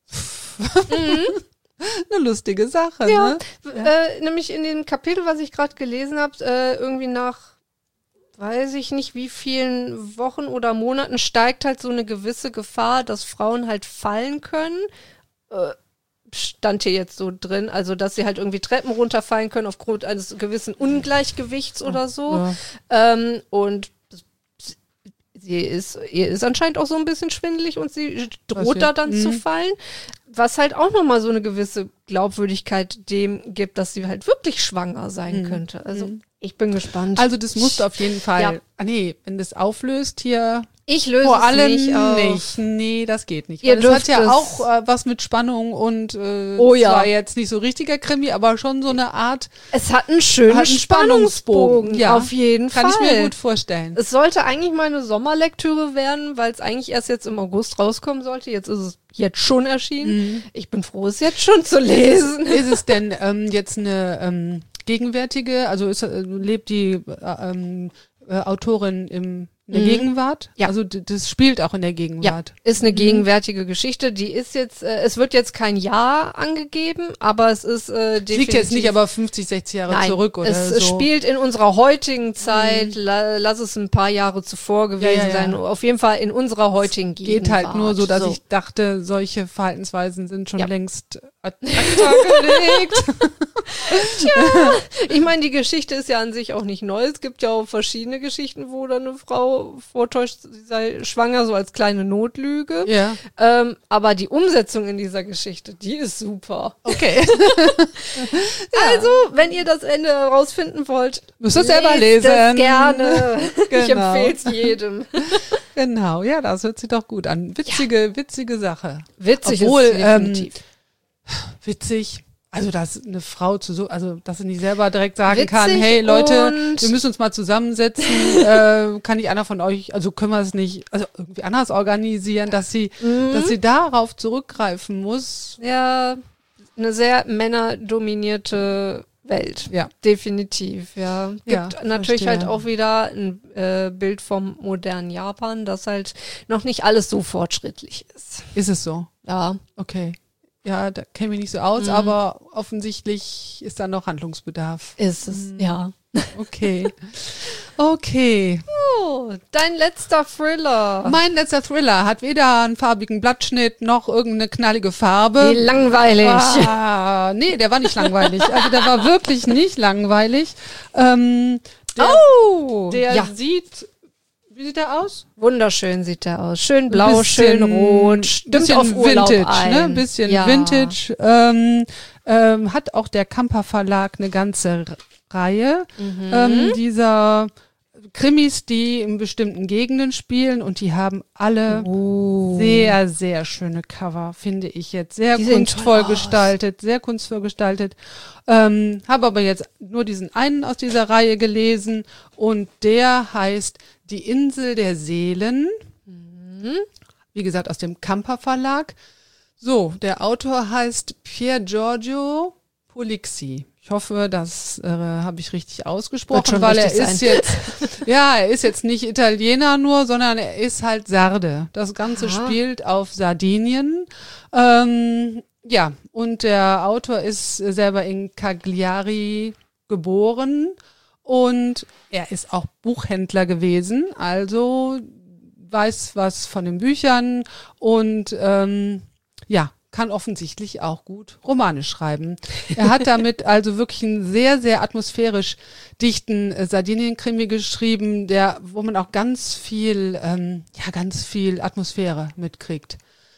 eine lustige Sache, Ja, ne? Äh, nämlich in dem Kapitel, was ich gerade gelesen habe, äh, irgendwie nach, weiß ich nicht, wie vielen Wochen oder Monaten steigt halt so eine gewisse Gefahr, dass Frauen halt fallen können. Äh, stand hier jetzt so drin, also dass sie halt irgendwie Treppen runterfallen können aufgrund eines gewissen Ungleichgewichts oder so. Ja. Ähm, und das- sie ist, ihr ist anscheinend auch so ein bisschen schwindelig und sie droht Was da wir- dann zu Mhm. fallen. Was halt auch nochmal so eine gewisse Glaubwürdigkeit dem gibt, dass sie halt wirklich schwanger sein Mhm. könnte. Also Mhm. ich bin gespannt. Also das musst du auf jeden Fall, Ja. ah nee, wenn das auflöst hier, ich löse vor es allem nicht auf. nicht. Nee, das geht nicht. Ihr Weil das hat dürft ja es- auch äh, was mit Spannung und äh, Oh ja. zwar jetzt nicht so richtiger Krimi, aber schon so eine Art, Es hat einen schönen Hat einen Spannungsbogen, Spannungsbogen, ja. auf jeden kann Fall. ich mir gut vorstellen. Es sollte eigentlich mal eine Sommerlektüre werden, weil es eigentlich erst jetzt im August rauskommen sollte. Jetzt ist es jetzt schon erschienen. Mhm. Ich bin froh, es jetzt schon zu lesen. Ist es denn ähm, jetzt eine ähm, gegenwärtige, also ist, äh, lebt die äh, ähm, äh, Autorin im, in der Mhm. Gegenwart? Ja. Also d- das spielt auch in der Ja, Gegenwart. ist eine gegenwärtige Geschichte. Die ist jetzt, äh, es wird jetzt kein Jahr angegeben, aber es ist äh, definitiv. Liegt jetzt nicht aber fünfzig, sechzig Jahre Nein, zurück oder es, so. es spielt in unserer heutigen Zeit, la, lass es ein paar Jahre zuvor gewesen Ja, ja, ja. sein, auf jeden Fall in unserer heutigen Geht Gegenwart. halt nur so, dass ich dachte, solche Verhaltensweisen sind schon Ja. längst ad acta gelegt. Ich meine, die Geschichte ist ja an sich auch nicht neu. Es gibt ja auch verschiedene Geschichten, wo dann eine Frau vortäuscht, sie sei schwanger, so als kleine Notlüge. Ja, Ähm, aber die Umsetzung in dieser Geschichte, die ist super. okay. Also, wenn ihr das Ende herausfinden wollt, Müsst ihr selber lest lesen. es gerne. Ich Genau. empfehle es jedem. Genau, ja, das hört sich doch gut an. Witzige, witzige Sache. Witzig Obwohl, ist es ähm, definitiv. Witzig. Also, dass eine Frau zu so, also, dass sie nicht selber direkt sagen Witzig kann, hey Leute, und- wir müssen uns mal zusammensetzen, äh, kann nicht einer von euch, also können wir es nicht, also irgendwie anders organisieren, dass sie, Mhm. dass sie darauf zurückgreifen muss. Ja, eine sehr männerdominierte Welt. Ja. Definitiv, ja. Gibt Ja, natürlich verstehe. halt auch wieder ein äh, Bild vom modernen Japan, das halt noch nicht alles so fortschrittlich ist. Ist es so? Ja. Okay. Ja, da kenne ich mich nicht so aus, Mhm. aber offensichtlich ist da noch Handlungsbedarf. Ist es, Mhm. ja. Okay. Okay. Oh, dein letzter Thriller. Mein letzter Thriller hat weder einen farbigen Blattschnitt noch irgendeine knallige Wie Farbe. langweilig. Ah, nee, der war nicht langweilig. Also der war wirklich nicht langweilig. Ähm, der Oh, der ja. sieht, wie sieht der aus? Wunderschön sieht der aus. Schön blau, Bisschen- schön rot. Stimmt bisschen auf Urlaub Vintage, ein. ne? Ein bisschen ja. Vintage. Ähm, ähm, hat auch der Kamper Verlag eine ganze R- Reihe Mhm. ähm, dieser Krimis, die in bestimmten Gegenden spielen und die haben alle Oh. sehr, sehr schöne Cover, finde ich jetzt. Sehr Die sehen kunstvoll toll aus. gestaltet, sehr kunstvoll gestaltet. Ähm, habe aber jetzt nur diesen einen aus dieser Reihe gelesen und der heißt Die Insel der Seelen. Mhm. Wie gesagt, aus dem Kamper Verlag. So, der Autor heißt Pier Giorgio Polixi. Ich hoffe, das äh, habe ich richtig ausgesprochen, schon weil er richtig ist sein. jetzt, ja, er ist jetzt nicht Italiener nur, sondern er ist halt Sarde. Das Ganze Aha. spielt auf Sardinien. Ähm, ja, und der Autor ist selber in Cagliari geboren und er ist auch Buchhändler gewesen, also weiß was von den Büchern und ähm, ja, kann offensichtlich auch gut Romane schreiben. Er hat damit also wirklich einen sehr, sehr atmosphärisch dichten äh, Sardinien-Krimi geschrieben, der, wo man auch ganz viel, ähm, ja, ganz viel Atmosphäre mitkriegt.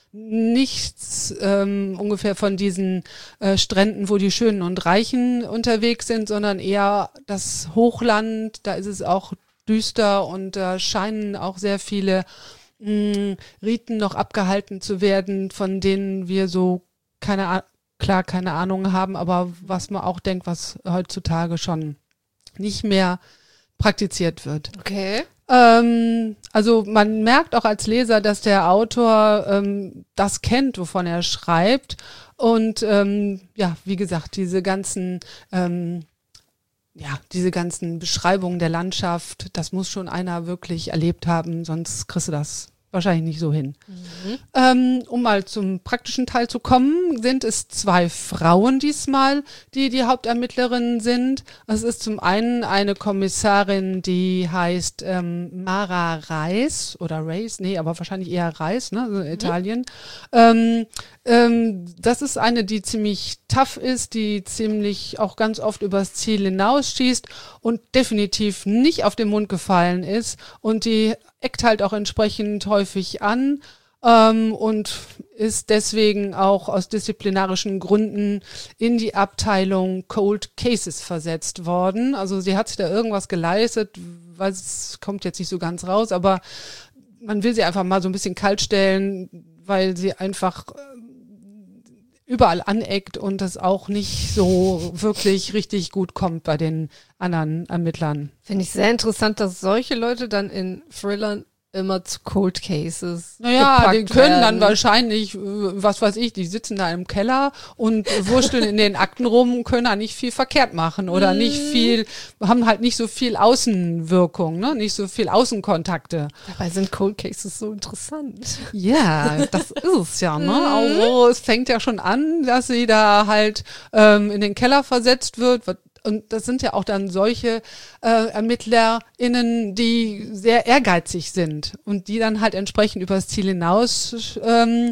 Nichts ähm, ungefähr von diesen äh, Stränden, wo die Schönen und Reichen unterwegs sind, sondern eher das Hochland. Da ist es auch düster und da scheinen auch sehr viele mh, Riten noch abgehalten zu werden, von denen wir so keine A- klar keine Ahnung haben, aber was man auch denkt, was heutzutage schon nicht mehr praktiziert wird. Okay. Ähm, also man merkt auch als Leser, dass der Autor ähm, das kennt, wovon er schreibt. Und ähm, ja, wie gesagt, diese ganzen, ähm, ja, diese ganzen Beschreibungen der Landschaft, das muss schon einer wirklich erlebt haben, sonst kriegst du das wahrscheinlich nicht so hin. Mhm. Ähm, um mal zum praktischen Teil zu kommen, sind es zwei Frauen diesmal, die die Hauptermittlerinnen sind. Es ist zum einen eine Kommissarin, die heißt ähm, Mara Reis oder Reis, nee, aber wahrscheinlich eher Reis, ne, also Italien. Mhm. Ähm, ähm, das ist eine, die ziemlich tough ist, die ziemlich auch ganz oft übers Ziel hinausschießt und definitiv nicht auf den Mund gefallen ist und die eckt halt auch entsprechend häufig an ähm, und ist deswegen auch aus disziplinarischen Gründen in die Abteilung Cold Cases versetzt worden. Also sie hat sich da irgendwas geleistet, weil es kommt jetzt nicht so ganz raus, aber man will sie einfach mal so ein bisschen kalt stellen, weil sie einfach überall aneckt und das auch nicht so wirklich richtig gut kommt bei den anderen Ermittlern. Finde ich sehr interessant, dass solche Leute dann in Thrillern immer zu Cold Cases Naja, die können werden. dann wahrscheinlich, was weiß ich, die sitzen da im Keller und wursteln in den Akten rum und können da nicht viel verkehrt machen oder mm. nicht viel, haben halt nicht so viel Außenwirkung, ne, nicht so viel Außenkontakte. Dabei sind Cold Cases so interessant. Ja, das ist es ja, ne? Also es fängt ja schon an, dass sie da halt ähm, in den Keller versetzt wird. Und das sind ja auch dann solche äh, ErmittlerInnen, die sehr ehrgeizig sind und die dann halt entsprechend übers Ziel hinaus ähm,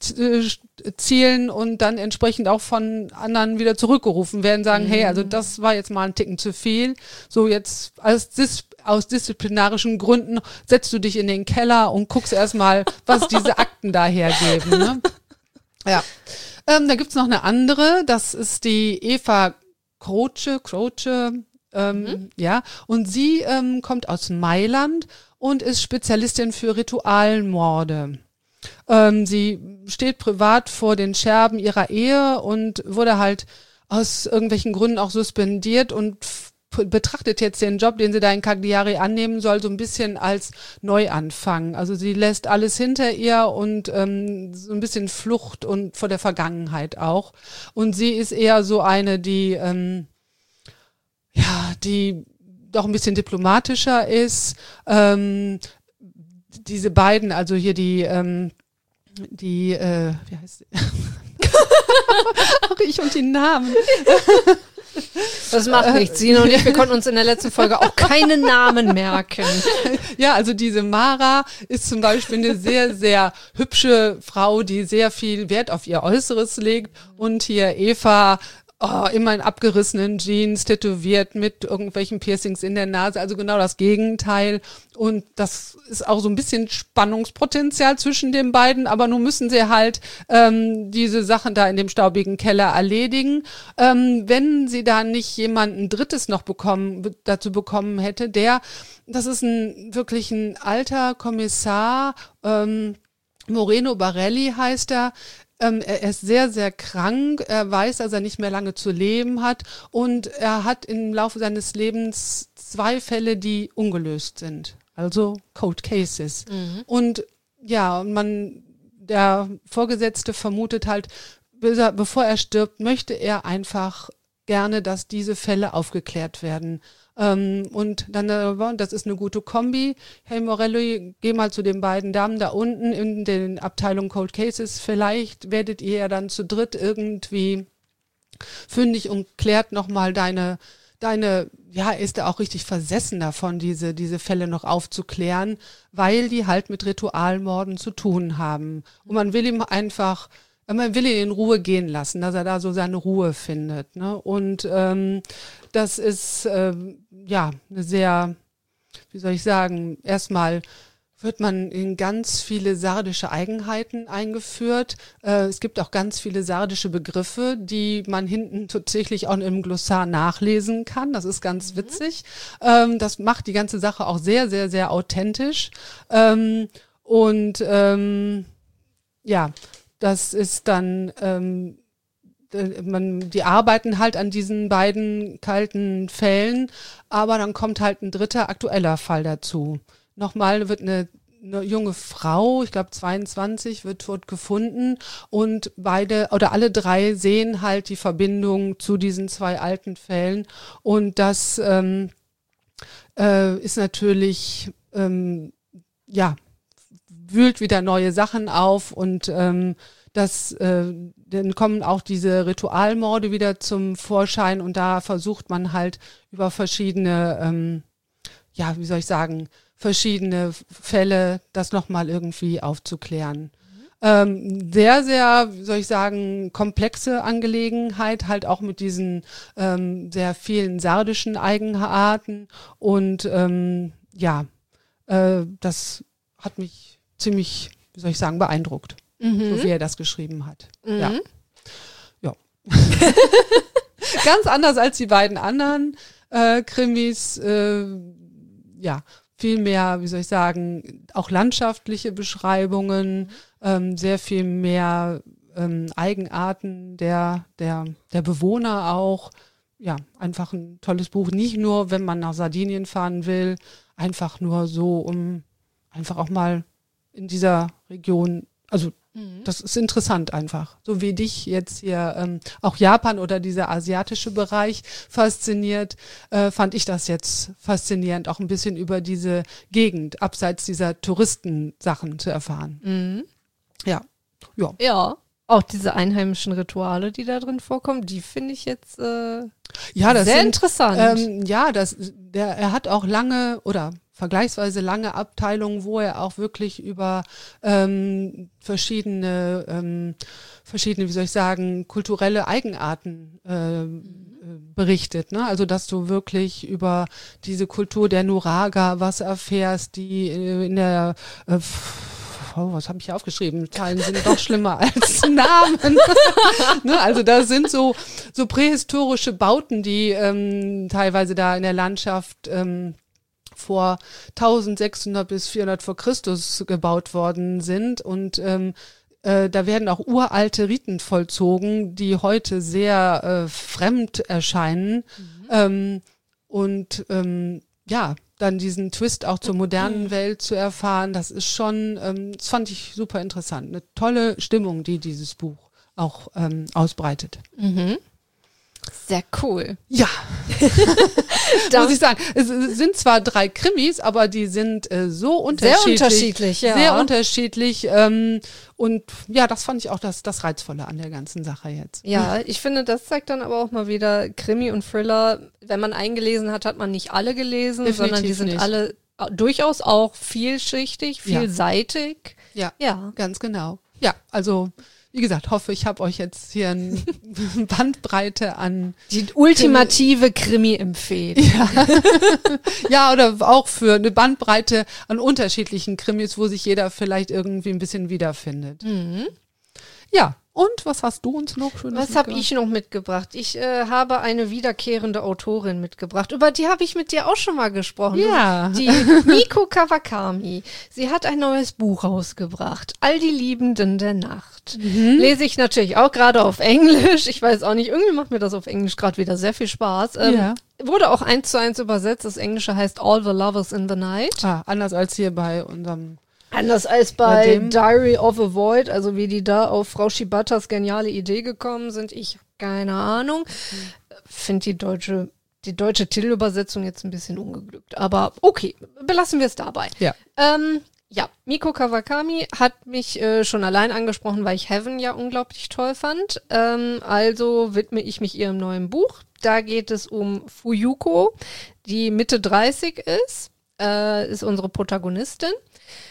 zielen und dann entsprechend auch von anderen wieder zurückgerufen werden, sagen, mhm. hey, also das war jetzt mal ein Ticken zu viel. So jetzt als Dis- aus disziplinarischen Gründen setzt du dich in den Keller und guckst erstmal, was diese Akten da hergeben. Ne? Ja. Ähm, da gibt's noch eine andere, das ist die Eva Croce, Croce, ähm, mhm. ja, und sie ähm, kommt aus Mailand und ist Spezialistin für Ritualmorde. Ähm, sie steht privat vor den Scherben ihrer Ehe und wurde halt aus irgendwelchen Gründen auch suspendiert und f- betrachtet jetzt den Job, den sie da in Cagliari annehmen soll, so ein bisschen als Neuanfang. Also sie lässt alles hinter ihr und ähm, so ein bisschen Flucht und vor der Vergangenheit auch. Und sie ist eher so eine, die ähm, ja, die doch ein bisschen diplomatischer ist. Ähm, diese beiden, also hier die ähm, die äh, wie heißt sie? Auch ich und die Namen. Das macht nichts. Sina und ich, wir konnten uns in der letzten Folge auch keine Namen merken. Ja, also diese Mara ist zum Beispiel eine sehr, sehr hübsche Frau, die sehr viel Wert auf ihr Äußeres legt. Und hier Eva, oh, immer in abgerissenen Jeans, tätowiert mit irgendwelchen Piercings in der Nase. Also genau das Gegenteil. Und das ist auch so ein bisschen Spannungspotenzial zwischen den beiden. Aber nun müssen sie halt ähm, diese Sachen da in dem staubigen Keller erledigen. Ähm, wenn sie da nicht jemanden Drittes noch bekommen, dazu bekommen hätte, der, das ist ein wirklich ein alter Kommissar, ähm, Moreno Barelli heißt er. Ähm, er ist sehr, sehr krank. Er weiß, dass er nicht mehr lange zu leben hat. Und er hat im Laufe seines Lebens zwei Fälle, die ungelöst sind. Also Cold Cases. Mhm. Und ja, man, der Vorgesetzte vermutet halt, bevor er stirbt, möchte er einfach gerne, dass diese Fälle aufgeklärt werden. Ähm, und dann, äh, das ist eine gute Kombi. Hey Morelli, geh mal zu den beiden Damen da unten in den Abteilung Cold Cases. Vielleicht werdet ihr ja dann zu dritt irgendwie fündig und klärt nochmal deine, deine, ja, ist er auch richtig versessen davon, diese, diese Fälle noch aufzuklären, weil die halt mit Ritualmorden zu tun haben. Und man will ihm einfach man will ihn in Ruhe gehen lassen, dass er da so seine Ruhe findet. Ne? Und ähm, das ist ähm, ja eine sehr, wie soll ich sagen, erstmal wird man in ganz viele sardische Eigenheiten eingeführt. Äh, es gibt auch ganz viele sardische Begriffe, die man hinten tatsächlich auch im Glossar nachlesen kann. Das ist ganz witzig. Ähm, das macht die ganze Sache auch sehr, sehr, sehr authentisch. Ähm, und ähm, ja, das ist dann, ähm, man, die arbeiten halt an diesen beiden kalten Fällen, aber dann kommt halt ein dritter aktueller Fall dazu. Nochmal wird eine, eine junge Frau, ich glaube zweiundzwanzig, wird tot gefunden und beide oder alle drei sehen halt die Verbindung zu diesen zwei alten Fällen und das ähm, äh, ist natürlich, ähm, ja, wühlt wieder neue Sachen auf und ähm, das, äh, dann kommen auch diese Ritualmorde wieder zum Vorschein und da versucht man halt über verschiedene, ähm, ja, wie soll ich sagen, verschiedene Fälle das nochmal irgendwie aufzuklären. Mhm. Ähm, sehr, sehr, wie soll ich sagen, komplexe Angelegenheit, halt auch mit diesen ähm, sehr vielen sardischen Eigenarten und ähm, ja, äh, das hat mich ziemlich, wie soll ich sagen, beeindruckt, mhm. so wie er das geschrieben hat. Mhm. Ja. Ja. Ganz anders als die beiden anderen äh, Krimis, äh, ja, viel mehr, wie soll ich sagen, auch landschaftliche Beschreibungen, ähm, sehr viel mehr ähm, Eigenarten der, der, der Bewohner auch. Ja, einfach ein tolles Buch. Nicht nur, wenn man nach Sardinien fahren will, einfach nur so, um einfach auch mal in dieser Region, also mhm. das ist interessant einfach. So wie dich jetzt hier ähm, auch Japan oder dieser asiatische Bereich fasziniert, äh, fand ich das jetzt faszinierend, auch ein bisschen über diese Gegend, abseits dieser Touristensachen zu erfahren. Mhm. Ja. Ja. Ja. Auch diese einheimischen Rituale, die da drin vorkommen, die finde ich jetzt äh, ja, das sehr sind, interessant. Ähm, ja, das, der, er hat auch lange oder vergleichsweise lange Abteilungen, wo er auch wirklich über ähm, verschiedene, ähm, verschiedene, wie soll ich sagen, kulturelle Eigenarten äh, mhm. berichtet. Ne? Also dass du wirklich über diese Kultur der Nuraga was erfährst, die in der äh, Oh, was habe ich hier aufgeschrieben? Zahlen sind doch schlimmer als Namen. Ne, also da sind so so prähistorische Bauten, die ähm, teilweise da in der Landschaft ähm, vor eintausendsechshundert bis vierhundert vor Christus gebaut worden sind und ähm, äh, da werden auch uralte Riten vollzogen, die heute sehr äh, fremd erscheinen mhm. ähm, und ähm, ja, dann diesen Twist auch zur modernen Welt zu erfahren, das ist schon, ähm, das fand ich super interessant. Eine tolle Stimmung, die dieses Buch auch ähm, ausbreitet. Mhm. Sehr cool. Ja, muss ich sagen. Es sind zwar drei Krimis, aber die sind äh, so unterschiedlich. Sehr unterschiedlich, ja. Sehr unterschiedlich. Ähm, und ja, das fand ich auch das, das Reizvolle an der ganzen Sache jetzt. Ja, ich finde, das zeigt dann aber auch mal wieder Krimi und Thriller. Wenn man eingelesen hat, hat man nicht alle gelesen, Definitiv sondern die sind nicht. alle durchaus auch vielschichtig, vielseitig. Ja, ja, ganz genau. Ja, also wie gesagt, hoffe, ich habe euch jetzt hier eine Bandbreite an die ultimative Krimi-Empfehlung. Ja. Ja, oder auch für eine Bandbreite an unterschiedlichen Krimis, wo sich jeder vielleicht irgendwie ein bisschen wiederfindet. Mhm. Ja, und was hast du uns noch Schönes Was habe ich noch mitgebracht? Ich äh, habe eine wiederkehrende Autorin mitgebracht. Über die habe ich mit dir auch schon mal gesprochen. Ja. Die Miko Kawakami. Sie hat ein neues Buch rausgebracht. All die Liebenden der Nacht. Mhm. Lese ich natürlich auch gerade auf Englisch. Ich weiß auch nicht, irgendwie macht mir das auf Englisch gerade wieder sehr viel Spaß. Ähm, ja. Wurde auch eins zu eins übersetzt. Das Englische heißt All the Lovers in the Night. Ah, anders als hier bei unserem... Anders als bei Diary of a Void, also wie die da auf Frau Shibatas geniale Idee gekommen sind, ich keine Ahnung. Mhm. Finde die deutsche, die deutsche Titelübersetzung jetzt ein bisschen ungeglückt. Aber okay, belassen wir es dabei. Ja. Ähm, ja, Miko Kawakami hat mich äh, schon allein angesprochen, weil ich Heaven ja unglaublich toll fand. Ähm, also widme ich mich ihrem neuen Buch. Da geht es um Fuyuko, die Mitte dreißig ist, äh, ist unsere Protagonistin.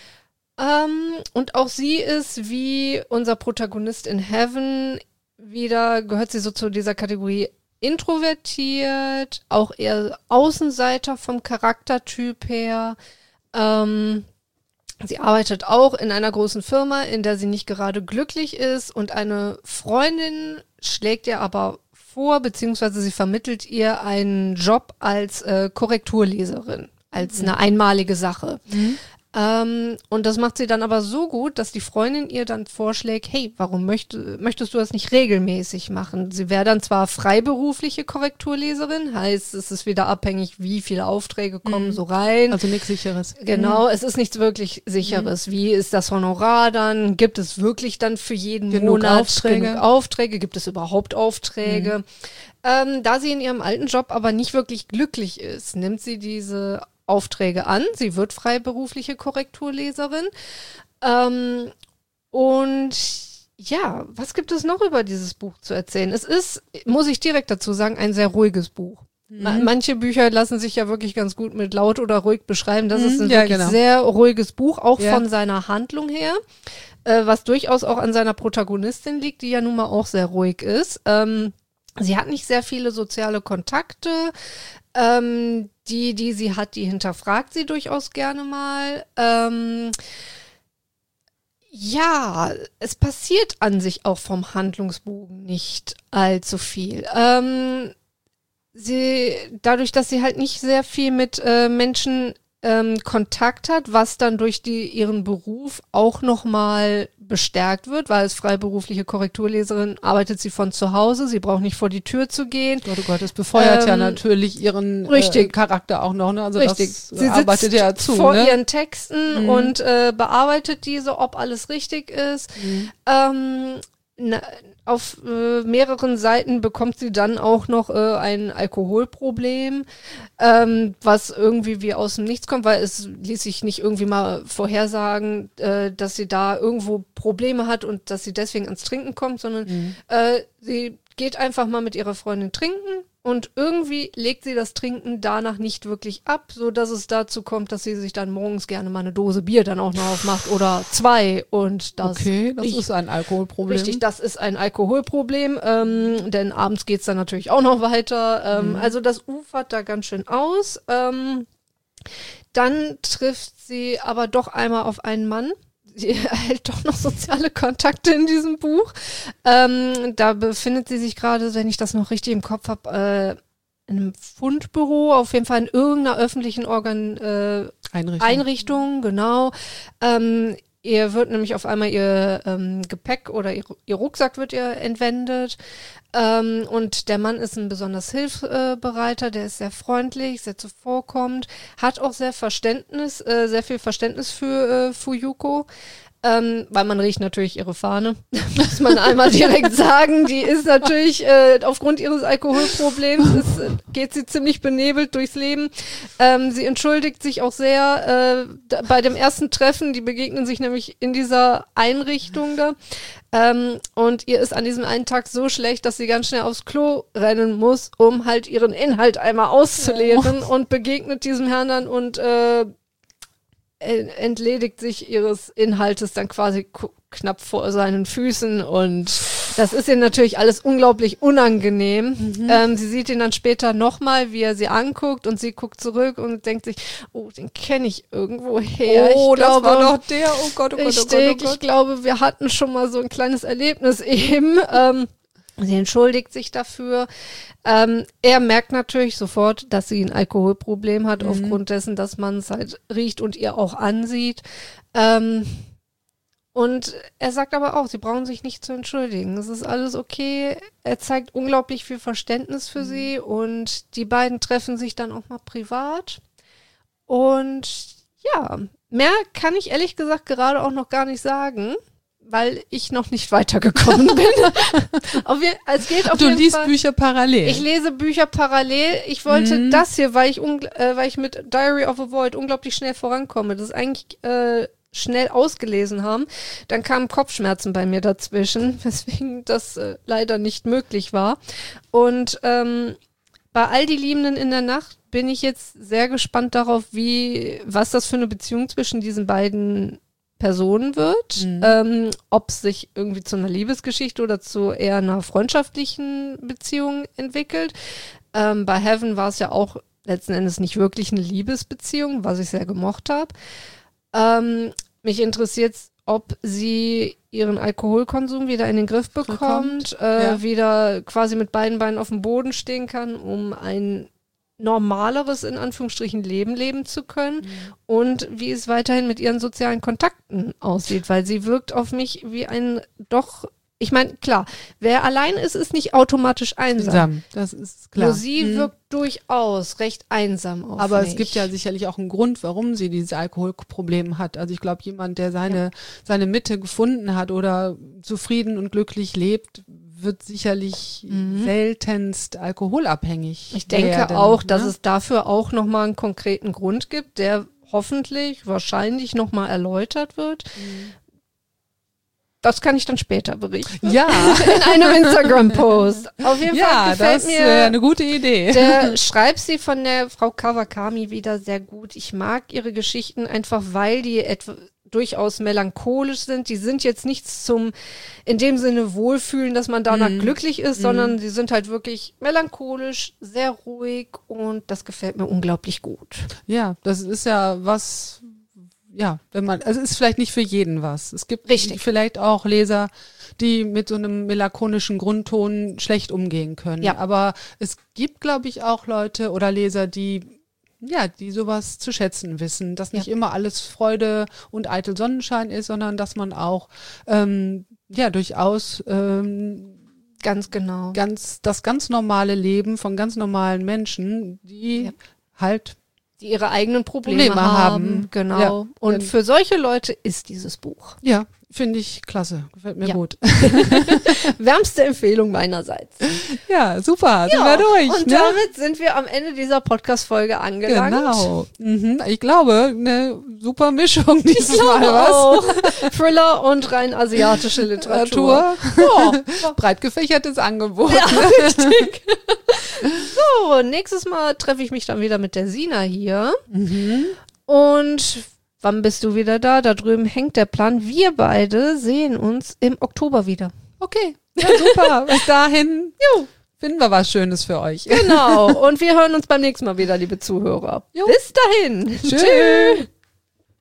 Ähm, und auch sie ist wie unser Protagonist in Heaven wieder, gehört sie so zu dieser Kategorie introvertiert, auch eher Außenseiter vom Charaktertyp her. Ähm, sie arbeitet auch in einer großen Firma, in der sie nicht gerade glücklich ist und eine Freundin schlägt ihr aber vor, beziehungsweise sie vermittelt ihr einen Job als äh, Korrekturleserin, als mhm. eine einmalige Sache. Mhm. Ähm, und das macht sie dann aber so gut, dass die Freundin ihr dann vorschlägt, hey, warum möchte, möchtest du das nicht regelmäßig machen? Sie wäre dann zwar freiberufliche Korrekturleserin, heißt, es ist wieder abhängig, wie viele Aufträge kommen mhm. so rein. Also nichts Sicheres. Genau, mhm. es ist nichts wirklich Sicheres. Mhm. Wie ist das Honorar dann? Gibt es wirklich dann für jeden genug Monat Aufträge? genug Aufträge? Gibt es überhaupt Aufträge? Mhm. Ähm, da sie in ihrem alten Job aber nicht wirklich glücklich ist, nimmt sie diese Aufträge an. Sie wird freiberufliche Korrekturleserin. Ähm, und ja, was gibt es noch über dieses Buch zu erzählen? Es ist, muss ich direkt dazu sagen, ein sehr ruhiges Buch. Mhm. Manche Bücher lassen sich ja wirklich ganz gut mit laut oder ruhig beschreiben. Das mhm, ist ein ja, wirklich genau. sehr ruhiges Buch, auch ja. von seiner Handlung her, äh, was durchaus auch an seiner Protagonistin liegt, die ja nun mal auch sehr ruhig ist. Ähm, sie hat nicht sehr viele soziale Kontakte. Ähm, die, die sie hat, die hinterfragt sie durchaus gerne mal. Ähm, ja, es passiert an sich auch vom Handlungsbogen nicht allzu viel. Ähm, sie, dadurch, dass sie halt nicht sehr viel mit äh, Menschen ähm, Kontakt hat, was dann durch die, ihren Beruf auch nochmal bestärkt wird, weil als freiberufliche Korrekturleserin arbeitet sie von zu Hause, sie braucht nicht vor die Tür zu gehen. Gott, oh Gott, das befeuert ähm, ja natürlich ihren äh, Charakter auch noch, ne? Also richtig. Das sie arbeitet sitzt ja zu, vor ne? ihren Texten mhm. und äh, bearbeitet diese, ob alles richtig ist. Mhm. Ähm, na, auf äh, mehreren Seiten bekommt sie dann auch noch äh, ein Alkoholproblem, ähm, was irgendwie wie aus dem Nichts kommt, weil es ließ sich nicht irgendwie mal vorhersagen, äh, dass sie da irgendwo Probleme hat und dass sie deswegen ans Trinken kommt, sondern mhm. äh, sie geht einfach mal mit ihrer Freundin trinken und irgendwie legt sie das Trinken danach nicht wirklich ab, so dass es dazu kommt, dass sie sich dann morgens gerne mal eine Dose Bier dann auch noch aufmacht oder zwei und das. Okay, das ich, ist ein Alkoholproblem. Richtig, das ist ein Alkoholproblem, ähm, denn abends geht's dann natürlich auch noch weiter. Ähm, mhm. Also das ufert da ganz schön aus. Ähm, dann trifft sie aber doch einmal auf einen Mann. Sie erhält doch noch soziale Kontakte in diesem Buch. Ähm, da befindet sie sich gerade, wenn ich das noch richtig im Kopf habe, äh, in einem Fundbüro, auf jeden Fall in irgendeiner öffentlichen Organ äh, Einrichtung. Einrichtung, genau. Ähm, ihr wird nämlich auf einmal ihr ähm, Gepäck oder ihr, ihr Rucksack wird ihr entwendet. Ähm, und der Mann ist ein besonders hilfsbereiter, der ist sehr freundlich, sehr zuvorkommend, hat auch sehr Verständnis, äh, sehr viel Verständnis für äh, Fuyuko. Ähm, weil man riecht natürlich ihre Fahne, muss man einmal direkt sagen. Die ist natürlich, äh, aufgrund ihres Alkoholproblems, ist, äh, geht sie ziemlich benebelt durchs Leben. Ähm, sie entschuldigt sich auch sehr äh, da, bei dem ersten Treffen, die begegnen sich nämlich in dieser Einrichtung da. Ähm, und ihr ist an diesem einen Tag so schlecht, dass sie ganz schnell aufs Klo rennen muss, um halt ihren Inhalt einmal auszuleeren oh. und begegnet diesem Herrn dann und äh, entledigt sich ihres Inhaltes dann quasi knapp vor seinen Füßen und das ist ihr natürlich alles unglaublich unangenehm. Mhm. Ähm, sie sieht ihn dann später nochmal, wie er sie anguckt und sie guckt zurück und denkt sich, oh, den kenne ich irgendwo her. Oh, ich das glaube, war doch der, oh Gott, oh Gott, richtig, oh Gott, oh Gott. Ich glaube, wir hatten schon mal so ein kleines Erlebnis eben. Ähm, sie entschuldigt sich dafür. Ähm, er merkt natürlich sofort, dass sie ein Alkoholproblem hat, mhm. aufgrund dessen, dass man es halt riecht und ihr auch ansieht. Ähm, und er sagt aber auch, sie brauchen sich nicht zu entschuldigen. Es ist alles okay. Er zeigt unglaublich viel Verständnis für mhm. sie und die beiden treffen sich dann auch mal privat. Und ja, mehr kann ich ehrlich gesagt gerade auch noch gar nicht sagen, weil ich noch nicht weitergekommen bin. auf je, es geht auf du jeden liest Fall. Bücher parallel. Ich lese Bücher parallel. Ich wollte mhm. das hier, weil ich, äh, weil ich mit Diary of a Void unglaublich schnell vorankomme, das eigentlich äh, schnell ausgelesen haben. Dann kamen Kopfschmerzen bei mir dazwischen, weswegen das äh, leider nicht möglich war. Und ähm, bei All die Liebenden in der Nacht bin ich jetzt sehr gespannt darauf, wie, was das für eine Beziehung zwischen diesen beiden Person wird, Mhm. ähm, ob es sich irgendwie zu einer Liebesgeschichte oder zu eher einer freundschaftlichen Beziehung entwickelt. Ähm, bei Heaven war es ja auch letzten Endes nicht wirklich eine Liebesbeziehung, was ich sehr gemocht habe. Ähm, mich interessiert, ob sie ihren Alkoholkonsum wieder in den Griff bekommt, äh, ja. wieder quasi mit beiden Beinen auf dem Boden stehen kann, um ein normaleres, in Anführungsstrichen, Leben leben zu können Mhm. und wie es weiterhin mit ihren sozialen Kontakten aussieht, weil sie wirkt auf mich wie ein doch, ich meine, klar, wer allein ist, ist nicht automatisch einsam. Einsam, das ist klar. Nur sie Mhm. wirkt durchaus recht einsam auf Aber mich. es gibt ja sicherlich auch einen Grund, warum sie dieses Alkoholproblem hat. Also ich glaube, jemand, der seine, seine Mitte gefunden hat oder zufrieden und glücklich lebt, wird sicherlich Mhm. seltenst alkoholabhängig. Ich denke werden, auch, dass ne? es dafür auch nochmal einen konkreten Grund gibt, der hoffentlich, wahrscheinlich nochmal erläutert wird. Das kann ich dann später berichten. Ja, In einem Instagram-Post. Auf jeden ja, Fall gefällt das mir wäre eine gute Idee. der Schreibstil von der Frau Kawakami wieder sehr gut. Ich mag ihre Geschichten einfach, weil die etwa durchaus melancholisch sind. Die sind jetzt nichts zum, in dem Sinne wohlfühlen, dass man danach Mhm. glücklich ist, Mhm. sondern die sind halt wirklich melancholisch, sehr ruhig und das gefällt mir unglaublich gut. Ja, das ist ja was, ja, wenn man, also es ist vielleicht nicht für jeden was. Es gibt Richtig. vielleicht auch Leser, die mit so einem melancholischen Grundton schlecht umgehen können. Ja. Aber es gibt, glaube ich, auch Leute oder Leser, die ja, die sowas zu schätzen wissen, dass nicht Ja. immer alles Freude und eitel Sonnenschein ist, sondern dass man auch ähm, ja durchaus ähm, Ganz genau. ganz das ganz normale Leben von ganz normalen Menschen, die Ja. halt Die ihre eigenen Probleme, Probleme haben. haben. Genau. Ja. Und Ähm, für solche Leute ist dieses Buch. ja, finde ich klasse, gefällt mir Ja. gut. Wärmste Empfehlung meinerseits. Ja, super, sind wir durch. Und ne? damit sind wir am Ende dieser Podcast-Folge angelangt. Genau. Mhm. Ich glaube, eine super Mischung dieses Ich Mal, glaube was? auch. Thriller und rein asiatische Literatur. Literatur. Ja. Breit gefächertes Angebot. Ja, richtig. So, nächstes Mal treffe ich mich dann wieder mit der Sina hier. Mhm. Und wann bist du wieder da? Da drüben hängt der Plan. Wir beide sehen uns im Oktober wieder. Okay, ja, super. Bis dahin Jo. finden wir was Schönes für euch. Genau. Und wir hören uns beim nächsten Mal wieder, liebe Zuhörer. Jo. Bis dahin. Tschüss.